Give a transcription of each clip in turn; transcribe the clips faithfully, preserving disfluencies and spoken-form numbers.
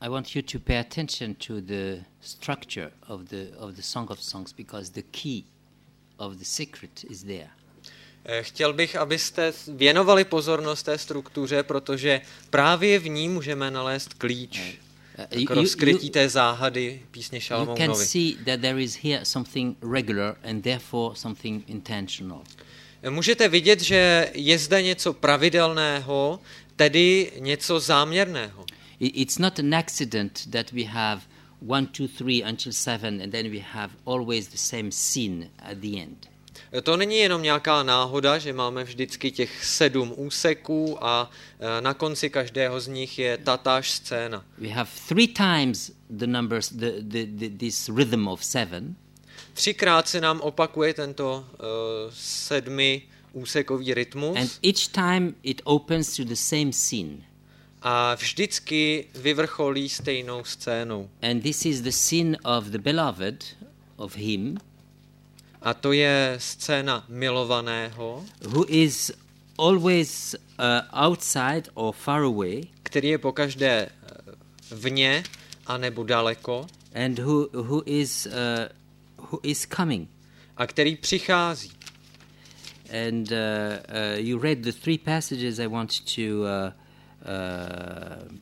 I want you to pay attention to the structure of the of the Song of Songs because the key of the secret is there. Chtěl bych, abyste věnovali pozornost té struktuře, protože právě v ní můžeme nalézt klíč k rozkrytí té záhady písně Šalamounovi. You can see that there is here something regular and therefore something intentional. Můžete vidět, že je zde něco pravidelného, tedy něco záměrného. It's not an accident that we have one, two, three until seven and then we have always the same scene at the end. To není jenom nějaká náhoda, že máme vždycky těch sedm úseků a na konci každého z nich je tatáž scéna. We have three times the numbers, the, the, the, this rhythm of seven. Třikrát se nám opakuje tento uh, sedmi úsekový rytmus. And each time it opens to the same scene. A vždycky vyvrcholí stejnou scénou. And this is the scene of the beloved, of him. A to je scéna milovaného, who is always uh, outside or far away, který je pokaždé vně a nebo daleko, and who who is uh, who is coming, a který přichází. And uh, uh, you read the three passages I want to uh, uh,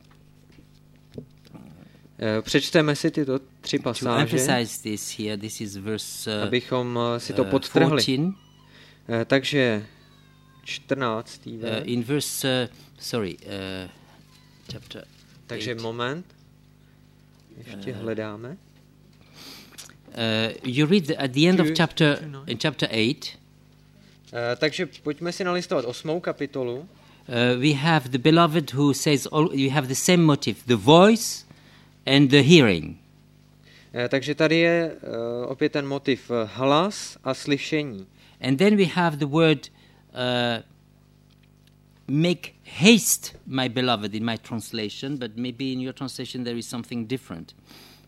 Přečteme si tyto tři pasáže, this here. This is verse, uh, abychom si to podtrhli. fourteen. Takže čtrnáctý verš. Uh, in verse, uh, sorry, uh, chapter Takže eight. moment, ještě uh, hledáme. Uh, you read the, at the end of chapter, in chapter eight. Uh, takže pojďme si nalistovat osmou kapitolu. Uh, we have the beloved who says, all, you have the same motive, the voice and the hearing. Takže tady je uh, opět ten motiv hlas a slyšení. And then we have the word uh, make haste, my beloved, in my translation, but maybe in your translation there is something different.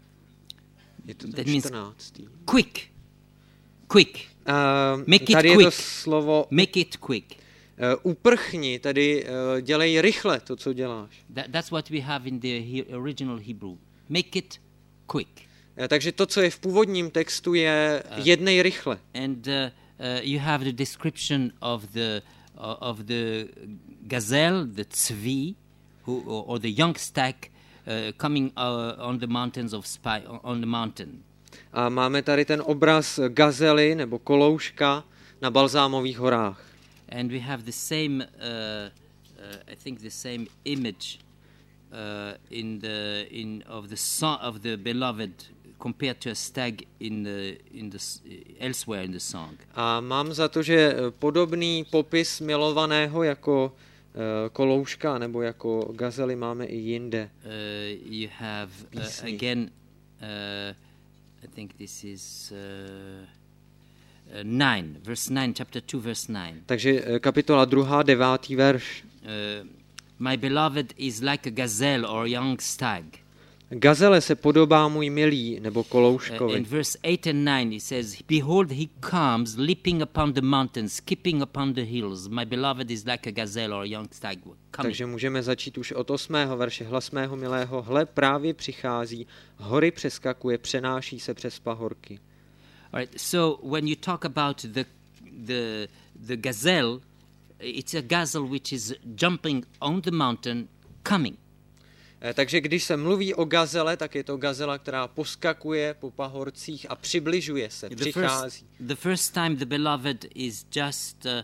Je to That means čtrnáctý. quick, quick. Uh, make it tady quick. Je to slovo make it quick. Uh, uprchni, tedy uh, dělej rychle to, co děláš. That, that's what we have in the he- original Hebrew. Make it quick. Uh, takže to, co je v původním textu, je uh, jednej rychle. And uh, uh, you have the description of the uh, of the gazelle, the tzvi, who, or, or the young stag uh, coming uh, on the mountains of Spy, on the mountain. A máme tady ten obraz gazely nebo kolouška na Balzámových horách. And we have the same, uh, uh, I think, the same image uh, in the in of the song of the beloved compared to a stag in the in the elsewhere in the song. A mám za to, že podobný popis milovaného jako uh, kolouška nebo jako gazely máme i jinde. Uh, you have uh, again, uh, I think this is. Uh, Uh, nine, verse nine, chapter two, verse nine. Takže kapitola druhá, devátý verš. Uh, my beloved is like a gazelle or young stag. Gazele se podobá můj milý, nebo kolouškovi. Uh, in verse eight and nine it says, behold, he comes, leaping upon the mountains, skipping upon the hills. My beloved is like a gazelle or young stag. Coming. Takže můžeme začít už od osmého verše. Hlas mého milého, hle, právě přichází, hory přeskakuje, přenáší se přes pahorky. All right, so when you talk about the the the gazelle, it's a gazelle which is jumping on the mountain, coming. Takže když se mluví o gazele, tak je to gazela, která poskakuje po pahorcích a přibližuje se, the přichází. First, the first time the beloved is just uh, uh,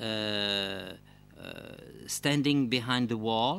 uh, standing behind the wall.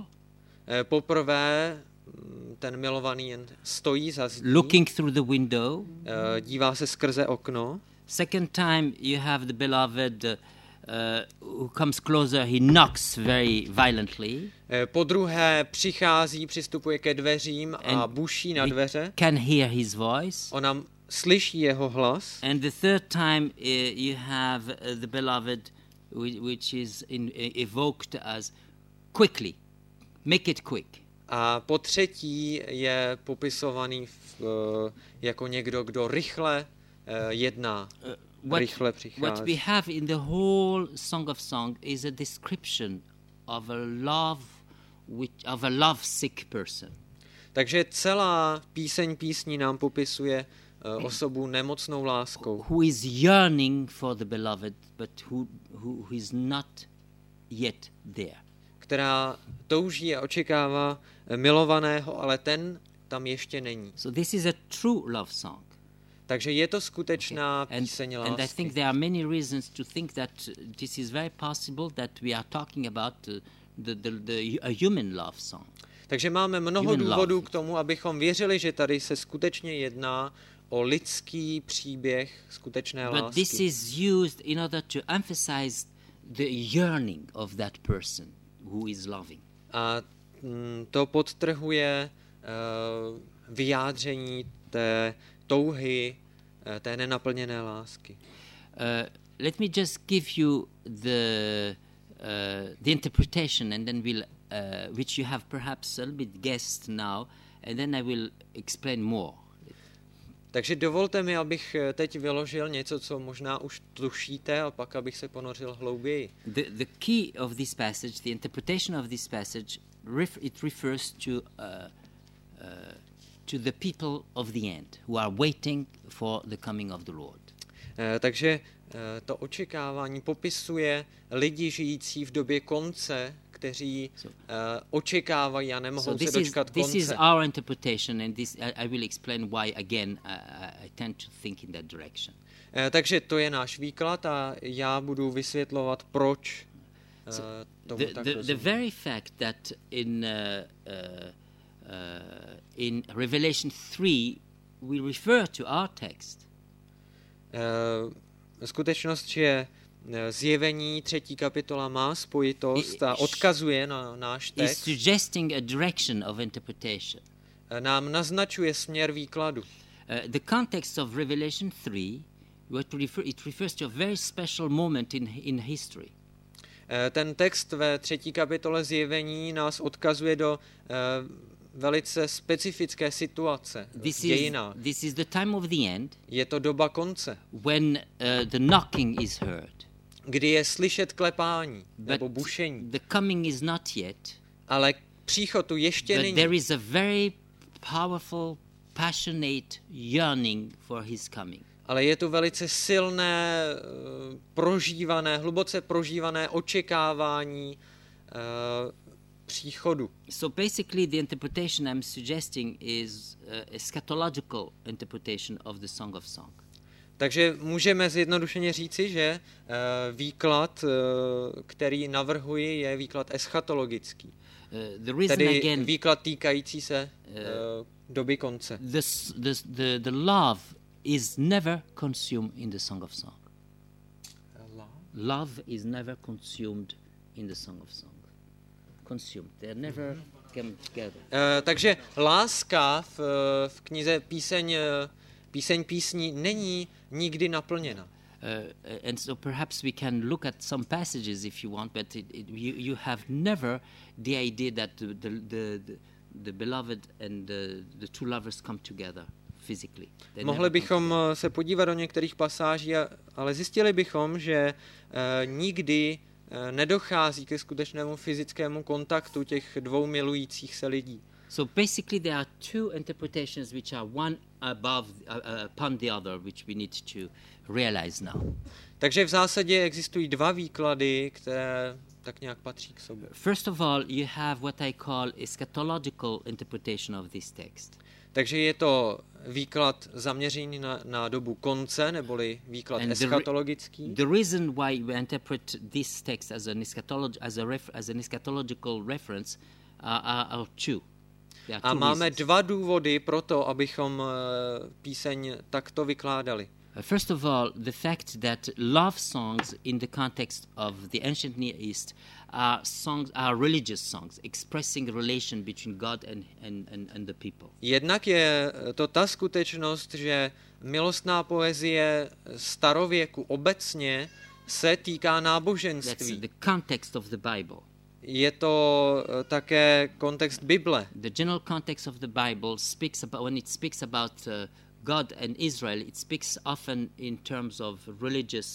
Poprvé ten milovaný jen stojí za zdí, looking through the window. Uh, dívá se skrze okno. Second time you have the beloved uh, who comes closer, he knocks very violently. Uh, po druhé přichází, přistupuje ke dveřím a buší na dveře. Can hear his voice. Ona slyší jeho hlas. And the third time uh, you have uh, the beloved which is in, uh, evoked as quickly. Make it quick. A po třetí je popisovaný v, uh, jako někdo, kdo rychle uh, jedná, uh, what, rychle přichází. What we have in the whole Song of Song is a description of a love, which, of a love sick person. Takže celá píseň písní nám popisuje uh, osobu nemocnou láskou. Who is yearning for the beloved, but who, who, who is not yet there. Která touží a očekává milovaného, ale ten tam ještě není. So this is a true love song. Takže je to skutečná Okay. píseň And, lásky. and I think there are many reasons to think that this is very possible that we are talking about uh, the, the, the, a human love song. Takže máme mnoho Human důvodů love. k tomu, abychom věřili, že tady se skutečně jedná o lidský příběh skutečné But lásky. this is used in order to emphasize the yearning of that person who is loving. A mm, to podtrhuje uh, vyjádření té touhy, uh, té nenaplněné lásky. Uh, let me just give you the uh, the interpretation, and then we'll, uh, which you have perhaps a little bit guessed now, and then I will explain more. Takže dovolte mi, abych teď vyložil něco, co možná už tušíte, a pak abych se ponořil hlouběji. The the key of this passage, the interpretation of this passage, ref, it refers to uh, uh, to the people of the end who are waiting for the coming of the Lord. Eh, takže eh, to očekávání popisuje lidi žijící v době konce, kteří eh, očekávají a nemohou So se this is dočkat this is konce. our interpretation, and this I, I will explain why again. I, I, I tend to think in that direction. Eh, takže to je náš výklad a já budu vysvětlovat, proč eh, tomu The, tak the, the rozumím. very fact that in uh, uh, uh, in Revelation three we refer to our text. Eh, skutečnost, že eh, zjevení třetí kapitola má spojitost a odkazuje na náš Is text, suggesting a direction of interpretation. eh, nám naznačuje směr výkladu. Uh, the context of Revelation three, what refer, it refers to a very special moment in in history. Eh, Ten text ve třetí kapitole zjevení nás odkazuje do eh, velice specifické situace v This is dějinách. this is the time of the end Je to doba konce, when uh, the knocking is heard, kdy je slyšet klepání but nebo bušení, the coming is not yet. ale příchod tu ještě But není. there is a very powerful, passionate yearning for his coming. Ale je tu velice silné, eh, prožívané, hluboce prožívané očekávání eh, příchodu. So basically, the interpretation I'm suggesting is uh, eschatological interpretation of the Song of Song. Takže můžeme zjednodušeně říci, že eh, výklad, eh, který navrhuji, je výklad eschatologický. Uh, the reason Tedy again, výklad týkající se eh, doby konce. the, s- the, the, the love is never consumed in the Song of Song. Love is never consumed in the Song of Song. Consumed. They never come together. Eh, takže láska v, v knize píseň, eh, píseň písní není nikdy naplněna. Uh, and so perhaps we can look at some passages if you want, but it, it, you, you have never the idea that the, the, the, the, the beloved and the, the two lovers come together physically. They Mohli never come bychom together. eh, se podívat do některých pasáží, a- ale zjistili bychom, že eh, nikdy eh, nedochází ke skutečnému fyzickému kontaktu těch dvou milujících se lidí. So basically, there are two interpretations which are one above uh, uh, upon the other, which we need to realize now. Takže v zásadě existují dva výklady, které tak nějak patří k sobě. First of all, you have what I call eschatological interpretation of this text. Takže je to výklad zaměřený na, na dobu konce, neboli výklad And the re- eschatologický. The reason why we interpret this text as an, eschatolog- as a, ref- as an eschatological reference are, are, are two. There are A two máme reasons. dva důvody pro to, abychom eh, píseň takto vykládali. Uh, First of all, the fact that love songs in the context of the ancient Near East are songs, are religious songs expressing a relation between God and, and, and, and the people. Jednak je to ta skutečnost, že milostná poezie starověku obecně se týká That's náboženství. the context of the Bible. Je to eh, také kontext Bible. The general context of the Bible speaks about, when it speaks about uh, God and Israel, it speaks often in terms of religious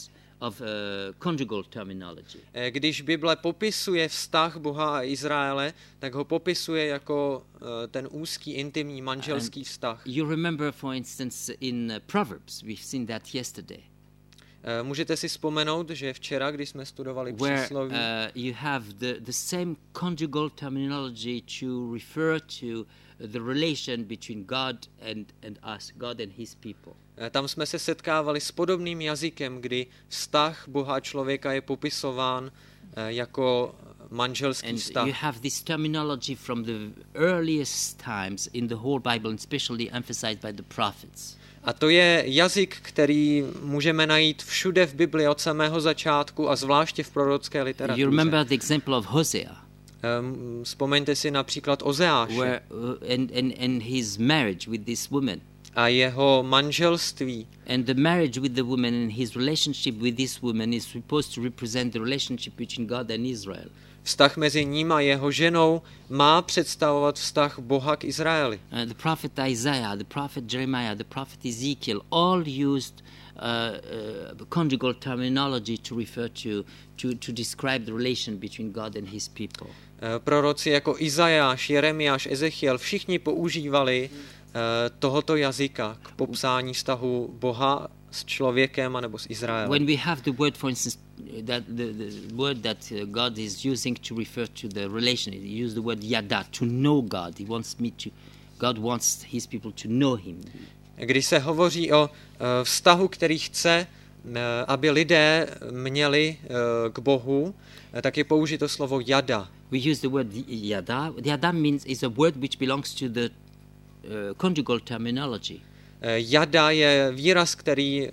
of uh, conjugal terminology. Když Bible popisuje vztah Boha a Izraele, tak ho popisuje jako uh, ten úzký, intimní manželský And vztah. You remember, for instance, in uh, Proverbs, we've seen that yesterday. Uh, můžete si vzpomenout, že včera, když jsme studovali Where přísloví, uh, you have the, the same conjugal terminology to refer to the relation between God and, and us, God and his people. tam jsme se setkávali s podobným jazykem, kdy vztah Boha a člověka je popisován uh, jako manželský And vztah. you have this terminology from the earliest times in the whole Bible, and especially emphasized by the prophets. A to je jazyk, který můžeme najít všude v Bibli od samého začátku a zvláště v prorocké literatuře. You remember the example of Hosea, Um, vzpomeňte si například Ozeáše where uh, and, and, and his marriage with this woman. a jeho manželství. And the marriage with the woman and his relationship with this woman is supposed to represent the relationship between God and Israel. Vztah mezi ním a jeho ženou má představovat vztah Boha k Izraeli. Uh, the prophet Isaiah, the prophet Jeremiah, the prophet Ezekiel all used uh, uh, conjugal terminology to refer to, to, to describe the relation between God and his people. Uh, proroci jako Izajáš, Jeremiáš, Ezechiel, všichni používali uh, tohoto jazyka k popsání vztahu Boha s člověkem anebo s Izraelem. When we have the word, for instance, that the, the word that uh, God is using to refer to the relation, he used the word yada, to know God. He wants me to, God wants his people to know him. Když se hovoří o uh, vztahu, který chce, uh, aby lidé měli uh, k Bohu, uh, tak je použito slovo jada. We use the word yada. Yada means is a word which belongs to the uh, conjugal terminology. Uh, jada je výraz, který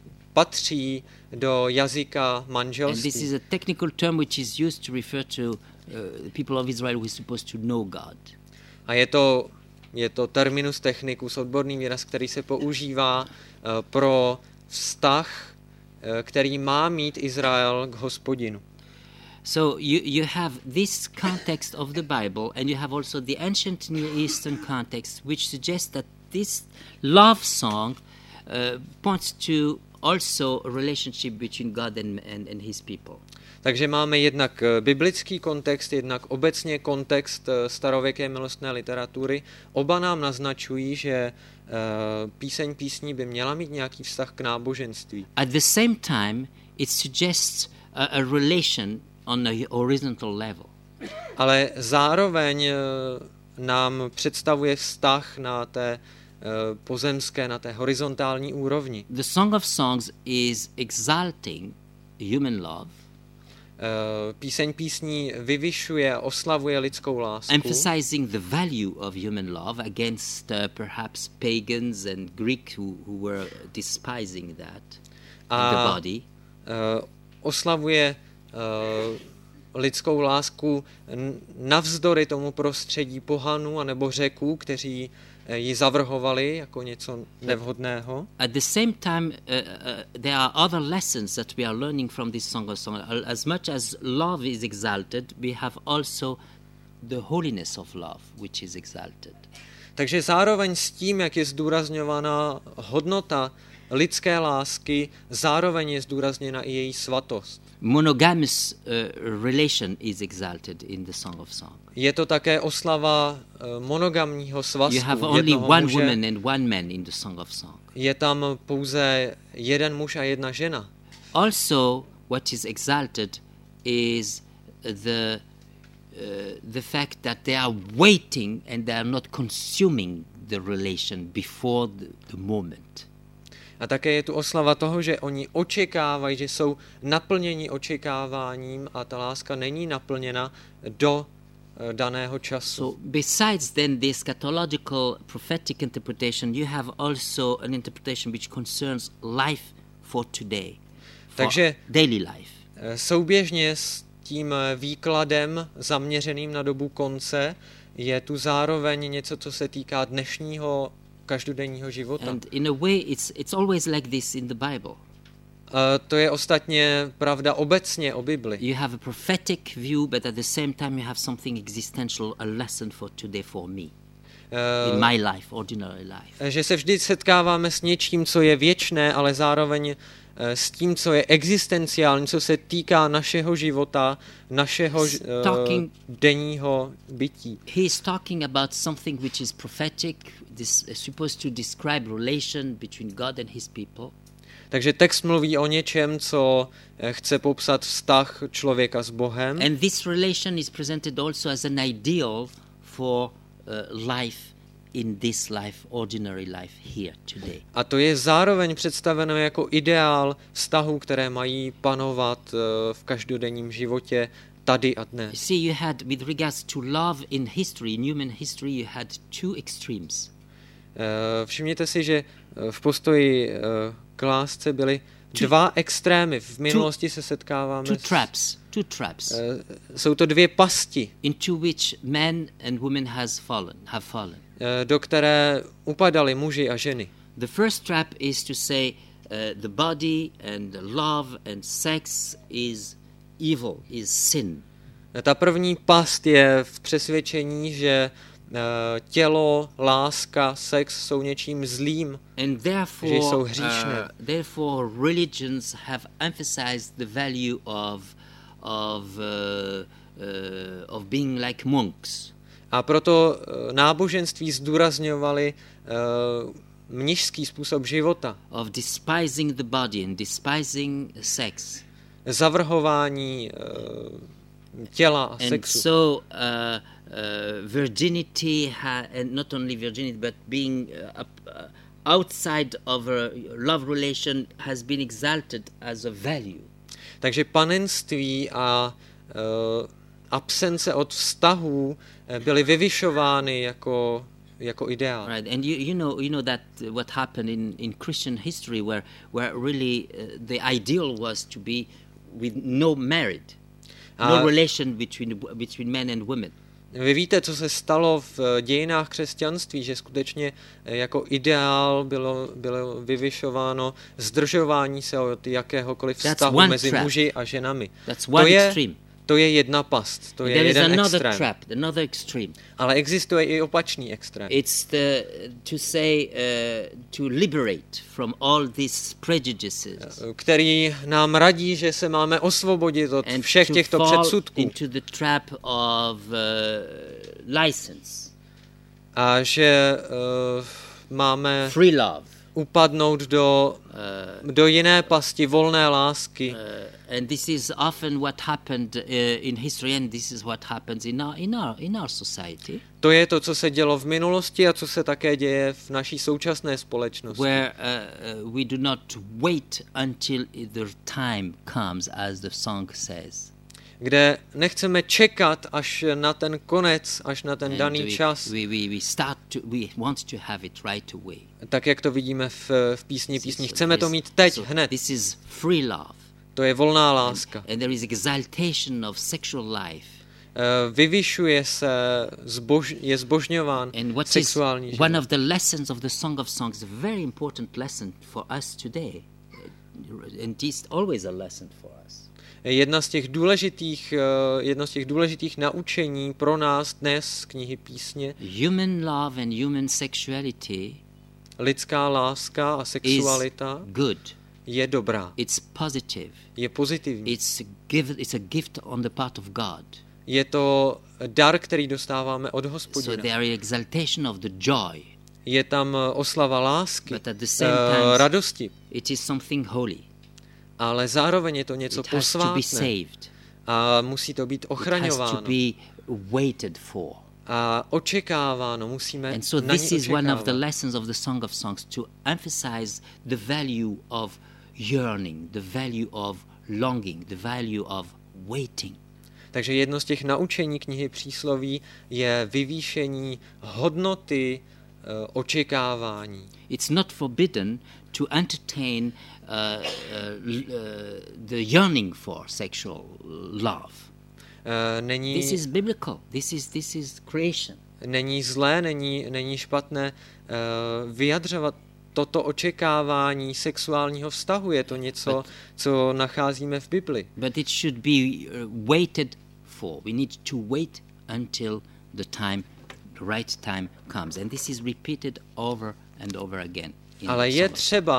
patří do jazyka And this manželství. is a technical term which is used to refer to uh, the people of Israel who is supposed to know God. A je to, je to terminus technicus, odborný výraz, který se používá uh, pro vztah, uh, který má mít Izrael k Hospodinu. So you, you have this context of the Bible, and you have also the ancient Near Eastern context, which suggests that this love song uh, points to also a relationship between God and, and, and his people. Takže máme jednak biblický kontext, jednak obecně kontext starověké milostné literatury. Oba nám naznačují, že uh, píseň písní by měla mít nějaký vztah k náboženství. At the same time, it suggests a, a relation on a horizontal level. Ale zároveň uh, nám představuje vztah na té uh, pozemské, na té horizontální úrovni. The Song of Songs is exalting human love, Uh, píseň písní vyvyšuje a oslavuje lidskou lásku. emphasizing the value of human love against uh, perhaps pagans and Greeks who, who were despising that in the A body. uh, oslavuje uh, lidskou lásku n- navzdory tomu prostředí pohanů anebo Řeků, kteří uh, ji zavrhovali jako něco nevhodného. At the same time, uh, uh, there are other lessons that we are learning from this Song of Songs. As much as love is exalted, we have also the holiness of love, which is exalted. Takže zároveň s tím, jak je zdůrazňována hodnota lidské lásky, zároveň je zdůrazněna i její svatost. Monogamous uh, relation is exalted in the Song of Songs. Je to také oslava uh, monogamního svazku. You have only jednoho one muže. woman and one man in the Song of Songs. Je tam pouze jeden muž a jedna žena. Also, what is exalted is the uh, the fact that they are waiting and they are not consuming the relation before the, the moment. A také je tu oslava toho, že oni očekávají, že jsou naplněni očekáváním a ta láska není naplněna do uh, daného času. So, besides then the eschatological prophetic interpretation, you have also an interpretation which concerns life for today, for Takže daily life. uh, souběžně s tím výkladem zaměřeným na dobu konce je tu zároveň něco, co se týká dnešního každodenního života. And in a way, it's it's always like this in the Bible. Uh, to je ostatně pravda obecně o Bibli. You have a prophetic view, but at the same time you have something existential, a lesson for today for me, Uh, in my life, ordinary life. že se vždy setkáváme s něčím, co je věčné, ale zároveň s tím, co je existenciální, co se týká našeho života, našeho uh, talking, denního bytí. He is talking about something which is prophetic, this is supposed to describe relation between God and his people. Takže text mluví o něčem, co chce popsat vztah člověka s Bohem. And this relation is presented also as an ideal for uh, life in this life, ordinary life here today. A to je zároveň představeno jako ideál vztahů, které mají panovat uh, v každodenním životě tady a dnes. You see, you had, with regards to love in history, in human history, you had two extremes. Uh, všimněte si, že v postoji uh, k lásce byly dva extrémy. V minulosti se setkáváme two s, traps, two traps. Uh, jsou to dvě pasti, into which men and women has fallen, have fallen. uh, do které upadali muži a ženy. The first trap is to say uh, the body and love and sex is evil, is sin. Ta první past je v přesvědčení, že uh, tělo, láska, sex jsou něčím zlým, And že therefore, jsou hříšné. uh, therefore, religions have emphasized the value of of uh, uh, of being like monks. A proto uh, náboženství zdůrazňovali uh, mnišský způsob života, Of despising the body and despising sex. zavrhování uh, těla a And sexu. so uh, uh, virginity, ha- and not only virginity, but being uh, up, uh, outside of a love relation has been exalted as a value. Takže panenství a uh, absence od vztahů byly vyvyšovány jako, jako ideál. Right, and you, you know you know that uh, what happened in, in Christian history, where where really uh, the ideal was to be with no married, no A- relation between between men and women. Vy víte, co se stalo v dějinách křesťanství, že skutečně jako ideál bylo, bylo vyvyšováno zdržování se od jakéhokoliv That's vztahu one mezi trap. muži a ženami. That's To one je, extreme. to je jedna past, to je There is jeden another extrém. trap, another extreme. Ale existuje i opačný extrém. It's the to say uh, to liberate from all these prejudices Který nám radí, že se máme osvobodit od and všech to těchto fall předsudků into the trap of uh, license, a že uh, máme free love, upadnout do, uh, do jiné pasti volné lásky. uh, and this is often what happened uh, in history, and this is what happens in our in our in our society, To je to, co se dělo v minulosti a co se také děje v naší současné společnosti. where uh, uh, we do not wait until the time comes, as the song says. Kde nechceme čekat až na ten konec, až na ten And daný we, čas, we, we, we start to, we want to have it right away. tak jak to vidíme v, v písni písní. So Chceme to this- mít teď, so hned. This is free love. To je volná láska. And there is exaltation of sexual life. Eh, Vyvyšuje se, zbož, je zbožňován And what is sexuální život. one of the lessons of the Song of Songs, a very important lesson for us today. Uh, And this is always a lesson for us. Jedna z těch důležitých, eh, jedno z těch důležitých naučení pro nás dnes z knihy písně, Human love and human sexuality lidská láska a is sexualita good. je dobrá, It's positive. je pozitivní. It's a gift, it's a gift on the part of God. Je to dar, který dostáváme od So Hospodina. there is exaltation of the joy, Je tam eh, oslava lásky, but at the same eh, time radosti, it is something holy. ale zároveň je to něco It has to be posvátné saved. a musí to být It has to ochraňováno be waited for. a očekáváno, musíme And so na this ní is one of the očekávat. lessons of the Song of Songs, to emphasize the value of yearning, the value of longing, the value of waiting. Takže jedno z těch naučení knihy Přísloví je vyvýšení hodnoty uh, očekávání. It's not forbidden to entertain uh, uh, l- uh, the yearning for sexual love. Uh, není, This is biblical. This is this is creation. není zlé, není, není špatné uh, vyjadřovat toto očekávání sexuálního vztahu. Je to něco, But- co nacházíme v Bibli. But it should be uh, waited for. We need to wait until the time, the right time comes. And this is repeated over and over again. in Ale the je Song of třeba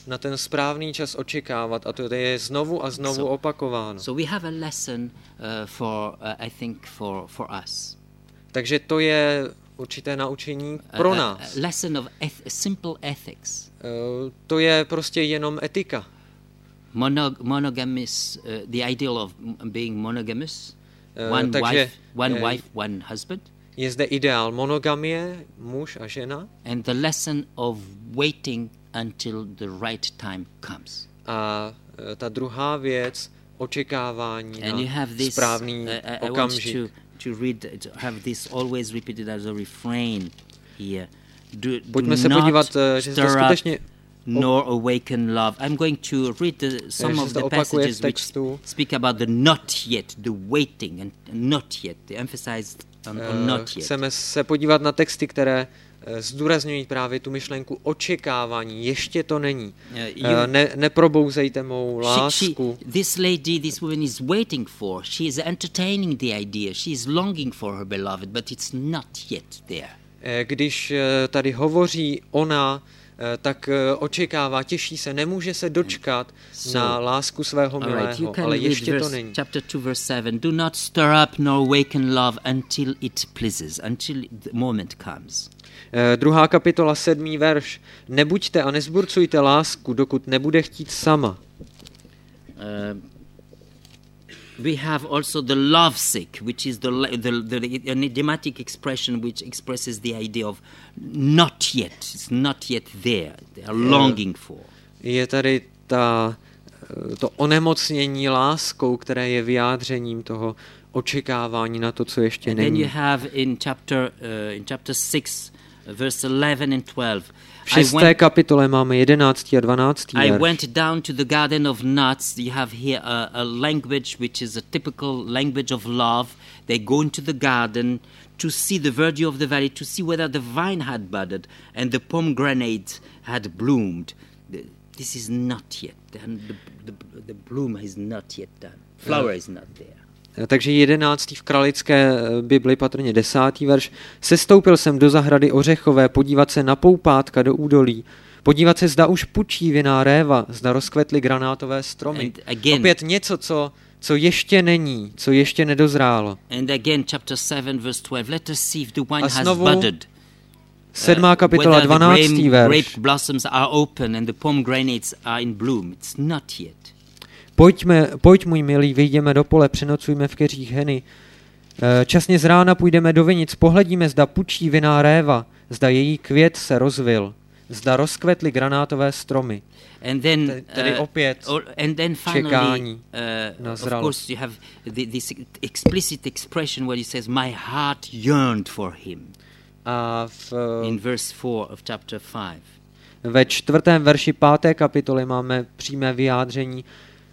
na ten správný čas očekávat a to je znovu a znovu So- opakováno. So we have a lesson uh, for, uh, I think, for, for us. Takže to je určité naučení pro A- a- nás. A lesson of eth- simple ethics. Eh, To je prostě jenom etika. Monog- monogamous, uh, the ideal of m- being monogamous, Eh, one takže, wife, one eh, wife, one husband, Je zde ideál monogamie, muž a žena, and the lesson of waiting until the right time comes. a eh, ta druhá věc, očekávání And you na have this. správný uh, I- I want okamžik. to to read, to have this always repeated as a refrain here. Do, do Pojďme se not podívat, eh, že stir to up skutečně nor awaken love. I'm going to read the, some že of se to the opakuje v passages which textu. speak about the not yet, the waiting, and not yet. They emphasized on, on Eh, not yet. Chceme se podívat na texty, které eh, zdůrazňují právě tu myšlenku očekávání. Ještě to není. Uh, Eh, you- Ne, neprobouzejte mou She, she, lásku. this lady, this woman is waiting for. She is entertaining the idea. She is longing for her beloved, but it's not yet there. Eh, Když eh, tady hovoří ona, eh, tak eh, očekává, těší se, nemůže se dočkat So- na lásku svého All right, you milého, can ale read ještě to verse, není. chapter two, verse seven. Do not stir up nor waken love until it pleases, until the moment comes. Eh, Druhá kapitola, sedmý verš. Nebuďte a nezburcujte lásku, dokud nebude chtít sama. Uh, we have also the lovesick, which is the, le- the, the an idiomatic expression which expresses the idea of not yet. It's not yet there. They are longing for. Je tady ta, eh, to onemocnění láskou, které je vyjádřením toho očekávání na to, co ještě And then není. you have in chapter uh, in chapter six, uh, verse eleven and twelve. V I šesté went, kapitole máme jedenáctý a dvanáctý I verš. went down to the garden of nuts. You have here a, a language which is a typical language of love. They go into the garden to see the verdure of the valley, to see whether the vine had budded and the pomegranate had bloomed. The- This is not yet done. The, the, the bloom is not yet done. Flower is not there. Takže jedenáctý v kralické eh, Bibli, patrně desátý verš. Sestoupil jsem do zahrady ořechové, podívat se na poupátka do údolí, podívat se, zda už pučí vinná réva, zda rozkvetly granátové stromy. And again- Opět něco, co, co ještě není, co ještě nedozrálo. And again, chapter seven, verse twelve. Let us see if the wine A has znovu budded. Sedmá kapitola, Whether the dvanáctý grape, verš. grape blossoms are open and the pomegranates are in bloom. It's not yet. Pojďme, pojď, můj milý, vyjdeme do pole, přenocujme v keřích heny. Eh, Časně z rána půjdeme do vinic, pohledíme, zda pučí vinná réva, zda její květ se rozvil, zda rozkvetly granátové stromy. And then, Tedy- tedy uh, opět or- and then finally, čekání uh, na of zralost. course, you have the, this explicit expression where he says, "My heart yearned for him." A v, In verse four of chapter five. ve čtvrtém verši páté kapitoly máme přímé vyjádření.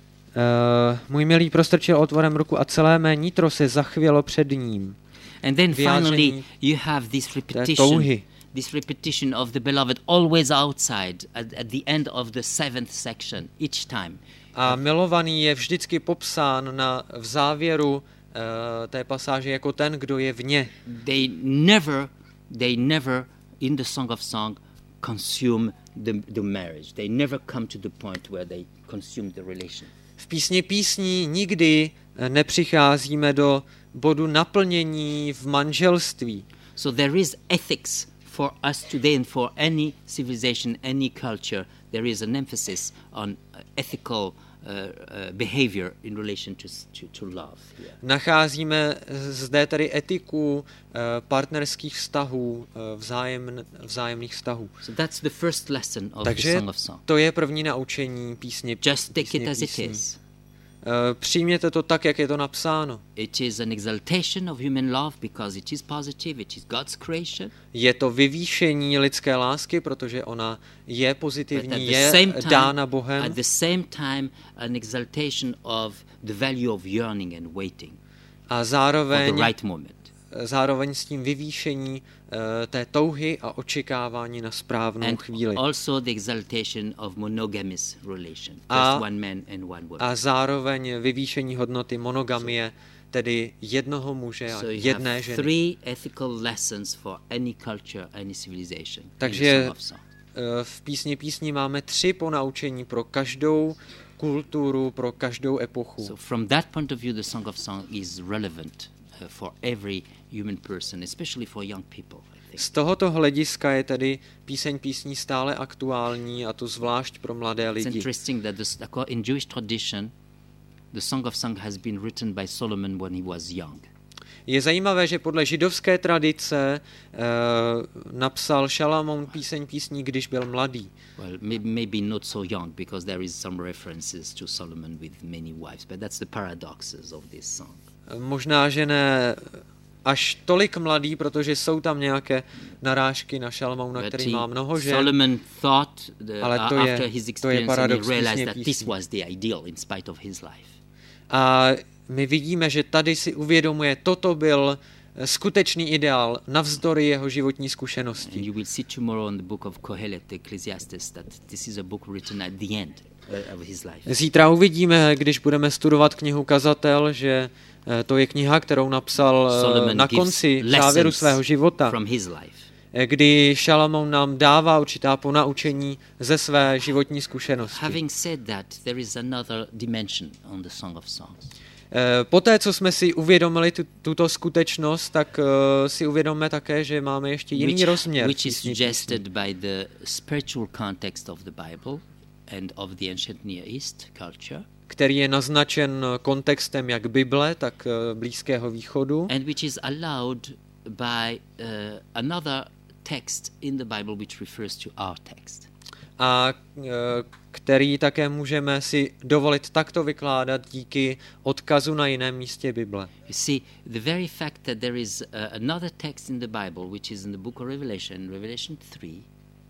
Uh, můj milý prostrčil otvorem ruku a celé mé nitro se zachvělo před ním. And then finally, Vyjádření you have this té repetition, touhy. this repetition of the beloved always outside at, at the end of the seventh section each time. A milovaný je vždycky popsán na, v závěru uh, té pasáže jako ten, kdo je vně. They never, they never in the Song of Song consume the, the marriage. They never come to the point where they consume the relation. V písni písní nikdy eh, nepřicházíme do bodu naplnění v manželství. So there is ethics for us today and for any civilization, any culture. There is an emphasis on uh, ethical uh, uh, behavior in relation to, s- to, to love. Yeah. Nacházíme zde tedy etiku eh, partnerských vztahů, eh, vzájem, vzájemných vztahů. So that's the first lesson of the Takže Song of Song. to je první naučení písně. Just take it písně as it písní. is. Eh, Přijměte to tak, jak je to napsáno. It is an exaltation of human love because it is positive, it is God's creation. Je to vyvýšení lidské lásky, protože ona je But at pozitivní, the je same time, dána Bohem. at the same time, an exaltation of the value of yearning and waiting A for zároveň, the right moment. zároveň s tím vyvýšení eh, té touhy a očekávání na správnou And chvíli. also the exaltation of monogamous relation. A- Just one man and one woman. A zároveň vyvýšení hodnoty monogamie, tedy jednoho muže a So you jedné have ženy. three ethical lessons for any culture, any civilization. in the Takže Song of Song. v písni písní máme tři ponaučení pro každou kulturu, pro každou epochu. So from that point of view, the Song of Songs is relevant uh, for every human person, especially for young people. Z tohoto hlediska je tedy píseň písní stále aktuální, a to zvlášť pro mladé It's lidi. interesting that this, in Jewish tradition, the Song of Songs has been written by Solomon when he was young. Je zajímavé, že podle židovské tradice uh, napsal Šalamoun píseň písní, když byl mladý. Well, maybe, maybe not so young, because there is some references to Solomon with many wives, but that's the paradoxes of this song. Možná, že ne až tolik mladý, protože jsou tam nějaké narážky na Šalamouna, který má mnoho žen. Solomon thought, the, ale to uh, je, after his to je experience, paradox he realized písně that this was the ideal in spite of his life. A my vidíme, že tady si uvědomuje, toto byl skutečný ideál navzdory jeho životní zkušenosti. And you will see tomorrow in the book of Kohelet, Ecclesiastes, that this is a book written at the end of his life. Zítra uvidíme, když budeme studovat knihu Kazatel, že to je kniha, kterou napsal Solomon na konci závěru svého života, from his life. Kdy Šalamoun nám dává určitá ponaučení ze své životní zkušenosti. Having said that, there is another dimension on the Song of Songs. Poté, co jsme si uvědomili tu, tuto skutečnost, tak uh, si uvědomíme také, že máme ještě jiný which, rozměr. Which is suggested by the spiritual context of the Bible and of the ancient Near East culture. Který je naznačen kontextem jak Bible, tak uh, Blízkého východu. And which is allowed by uh, another text in the Bible which refers to our text. A uh, který také můžeme si dovolit takto vykládat díky odkazu na jiném místě Bible. You see, the very fact that there is uh, another text in the Bible, which is in the book of Revelation, Revelation three,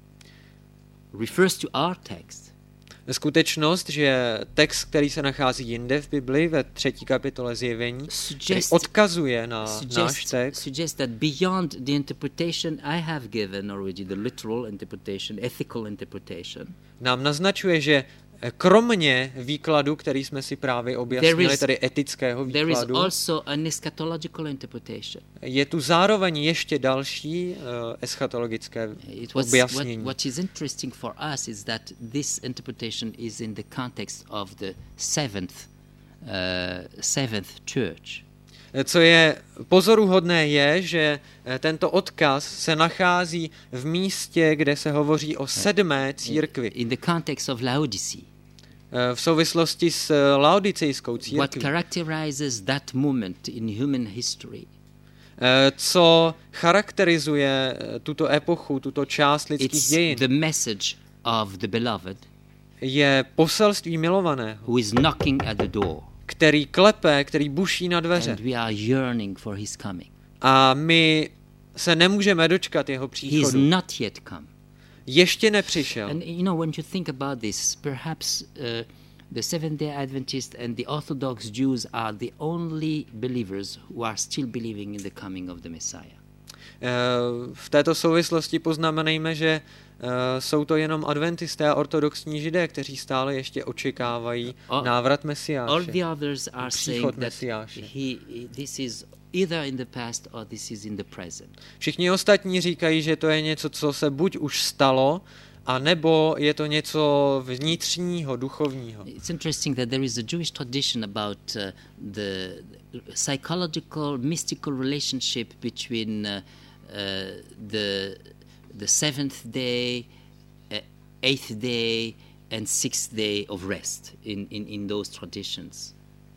refers to our text. Skutečnost, že text, který se nachází jinde v Bibli, ve třetí kapitole Zjevení, který odkazuje na suggest, náš text, suggest that beyond the interpretation I have given already, the literal interpretation, ethical interpretation, nám naznačuje, že kromě výkladu, který jsme si právě objasnili, tedy etického výkladu, there is also an eschatological interpretation. Je tu zároveň ještě další uh, eschatologické It was, objasnění. What, what is interesting for us is that this interpretation is in the context of the seventh, uh, seventh church. Co je pozoruhodné je, že tento odkaz se nachází v místě, kde se hovoří o sedmé církvi. In the context of Laodicea. V souvislosti s laodicejskou církví. What characterizes that moment in human history? Co charakterizuje tuto epochu, tuto část lidských It's dějin? the message of the beloved. Je poselství milovaného. Who is knocking at the door. Který klepe, který buší na dveře. And we are yearning for his coming. A my se nemůžeme dočkat jeho příchodu. He is not yet come. Ještě nepřišel. And you know, when you think about this, perhaps uh, the Seventh-day Adventists and the Orthodox Jews are the only believers who are still believing in the coming of the Messiah. V této souvislosti poznamenejme, že uh, jsou to jenom adventisté a ortodoxní židé, kteří stále ještě očekávají all, návrat Mesiáše. All the others are saying that Mesiáše. he, this is either in the past or this is in the present. Všichni ostatní říkají, že to je něco, co se buď už stalo, a nebo je to něco vnitřního, duchovního. It's interesting that there is a Jewish tradition about uh, the psychological, mystical relationship between uh, uh, the the seventh day, uh, eighth day, and sixth day of rest in, in, in those traditions.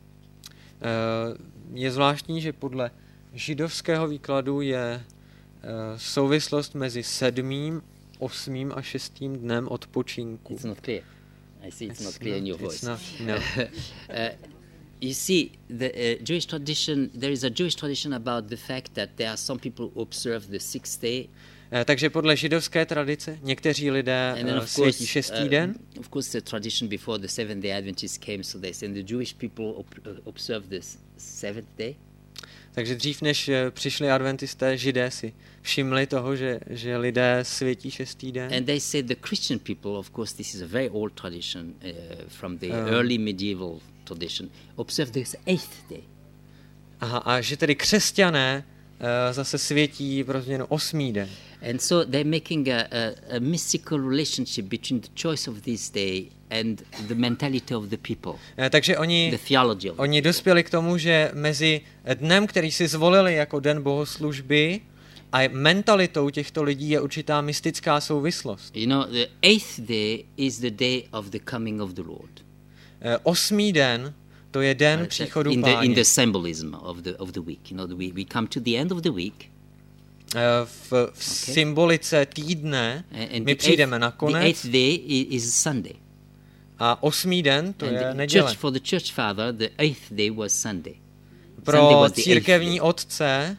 Uh, je zvláštní, že podle židovského výkladu je uh, souvislost mezi sedmým, osmým a šestým dnem odpočinku. It's not clear. I see it's, it's not clear not, in your voice. Not, no. uh, you see, the uh, Jewish tradition, there is a Jewish tradition about the fact that there are some people who observe the sixth day. Uh, takže podle židovské tradice někteří lidé uh, světí šestý uh, den. Of course, the tradition before the Seventh-day Adventists came, so they said the Jewish people op- uh, observe the seventh day. Takže dřív, než přišli adventisté, židé si všimli toho, že, že lidé světí šestý den. And they said the Christian people, of course, this is a very old tradition uh, from the um. early medieval tradition, observe this eighth day. Aha, a že tedy křesťané uh, zase světí pro změnu osmý den. And so they're making a, a, a mystical relationship between the choice of this day and the mentality of the people. Takže oni, the theology of oni dospěli k tomu, že mezi dnem, který si zvolili jako den bohoslužby, a mentalitou těchto lidí je určitá mystická souvislost. You know, the eighth day is the day of the coming of the Lord. Osmý den, to je den uh, příchodu in the, Páně. In the symbolism of the of the week, you know, the, we, we come to the end of the week. Uh, v v okay. symbolice týdne and my přijdeme na konec. The eighth day is Sunday. A osmý den, to and je neděle. Church, for the church father, the eighth day was Sunday. Pro Sunday was církevní otce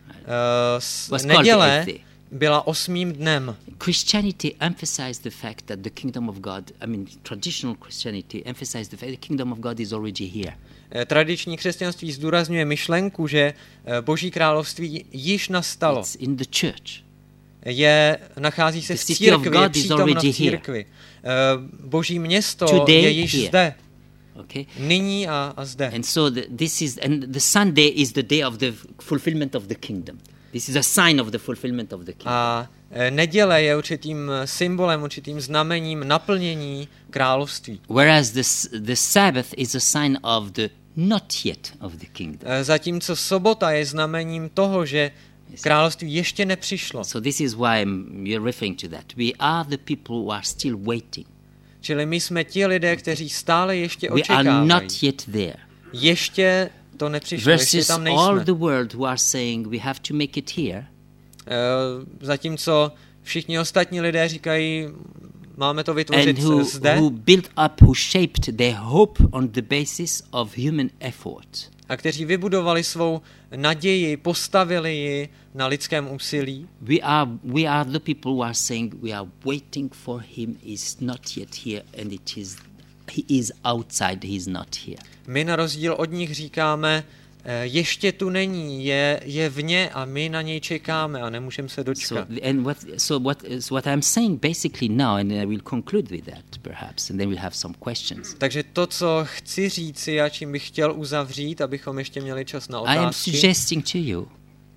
uh, neděle byla osmým dnem. Christianity emphasized the fact that the kingdom of God, I mean traditional Christianity emphasized the fact that the kingdom of God is already here. Tradiční křesťanství zdůrazňuje myšlenku, že Boží království již nastalo. It's in the church. Je, nachází se v církvi, je přítomno v církvi. Boží město Today, je již here. zde. Okay. Nyní a, a zde. And so the, this is and the Sunday is the day of the fulfillment of the kingdom. This is a sign of the fulfillment of the kingdom. A neděle je určitým symbolem, určitým znamením naplnění království. Whereas the the Sabbath is a sign of the not yet of the kingdom. Zatímco sobota je znamením toho, že království ještě nepřišlo. So this is why I'm, you're referring to that. We are the people who are still waiting. Čili my jsme ti lidé, kteří stále ještě We očekávají. are not yet there. Ještě to nepřišlo, ještě tam nejsme. All the world who are saying we have to make it here. Uh, zatímco všichni ostatní lidé říkají, máme to vytvořit and who, zde. who built up, who shaped their hope on the basis of human effort. A kteří vybudovali svou naději, postavili ji na lidském úsilí. We are, we are the people who are saying we are waiting for him, is not yet here, and it is, he is outside, he is not here. My na rozdíl od nich říkáme, ještě tu není, je, je vně a my na něj čekáme a nemůžeme se dočkat. So, and what, so what, is what I'm saying basically now, and I will conclude with that perhaps, and then we'll have some questions. Takže to, co chci říci a čím bych chtěl uzavřít, abychom ještě měli čas na otázky. I am suggesting to you. Uh,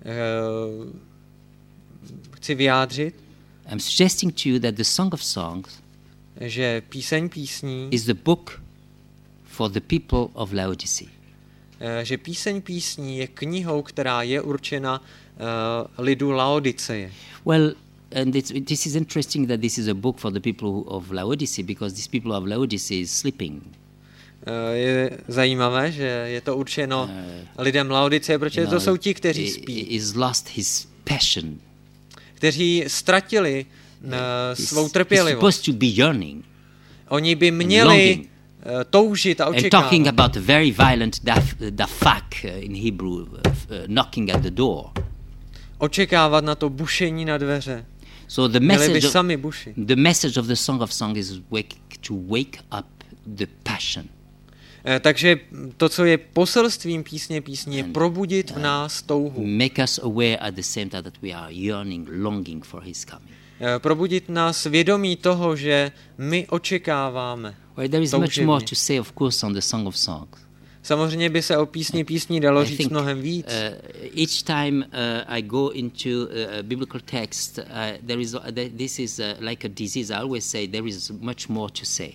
chci vyjádřit. I'm suggesting to you that the Song of Songs že píseň písní is the book for the people of Laodicea. Že píseň písní je knihou, která je určena uh, lidu Laodiceje. Well, and it's, this is interesting that this is a book for the people of Laodicea, because these people of Laodicea is sleeping. Uh, je zajímavé, že je to určeno uh, lidem Laodiceje, protože to jsou ti, kteří spí. Is lost his passion. Kteří ztratili uh, svou trpělivost. Supposed to be yearning. Oni by měli Uh, toužit a očekávat. And talking about a very violent daf, dafak uh, in Hebrew, uh, uh, knocking at the door. Očekávat na to bušení na dveře. So the message, of, sami bušit. the message of the Song of Songs is wake, to wake up the passion. Uh, takže to, co je poselstvím písně písně, je probudit v nás touhu. Make us aware at the same time that we are yearning, longing for his coming. Uh, probudit nás vědomí toho, že my očekáváme. Well, there is much more to say, of course, on the Song of Songs. Samozřejmě by se o písni písní dalo říct think, mnohem víc. Uh, each time uh, I go into a biblical text, uh, there is uh, this is uh, like a disease. I always say there is much more to say.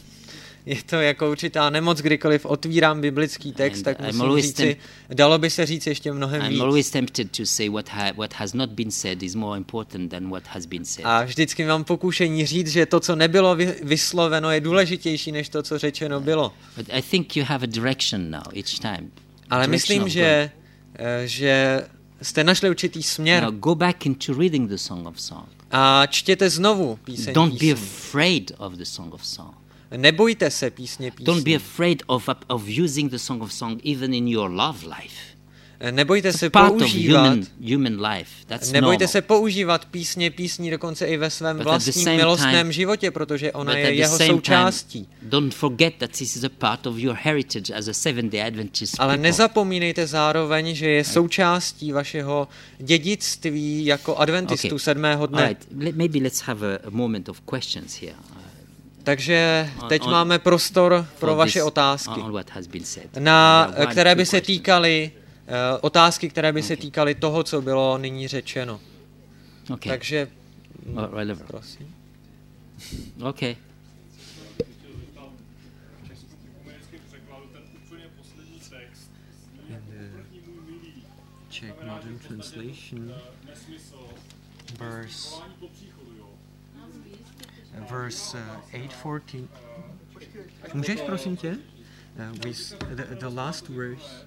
Je to jako určitá nemoc, kdykoliv otvírám biblický text, And tak musím říci, dalo by se říct ještě mnohem I'm víc. I'm always tempted to say what, ha, what has not been said is more important than what has been said. A vždycky mám pokušení říct, že to, co nebylo vysloveno, je důležitější než to, co řečeno bylo. But I think you have a direction now each time. Ale myslím, že, že jste našli určitý směr. Now go back into reading the Song of Songs. A čtěte znovu píseň Don't písní. be afraid of the Song of Songs. Nebojte se písně písní. Don't be afraid of, of using the Song of Song even in your love life. Nebojte se part používat. Of human, human life. That's nebojte normal. se používat písně písní dokonce i ve svém But vlastním milostném time, životě, protože ona je jeho součástí. Time, don't forget that this is a part of your heritage as a Seventh-day Adventist people. Ale nezapomínejte zároveň, že je součástí vašeho dědictví jako adventistů okay. sedmého dne. Right. Let, maybe let's have a, a moment of questions here. Takže teď on, máme prostor pro vaše this, otázky, said, na, které by se týkaly, uh, otázky, které by okay. se týkaly toho, co bylo nyní řečeno. Okay. Takže, Oh, relevant. prosím. Okay. Czech Modern Translation, verse, verse uh, eight fourteen. Můžeš, prosím tě? Uh, with the, the last verse.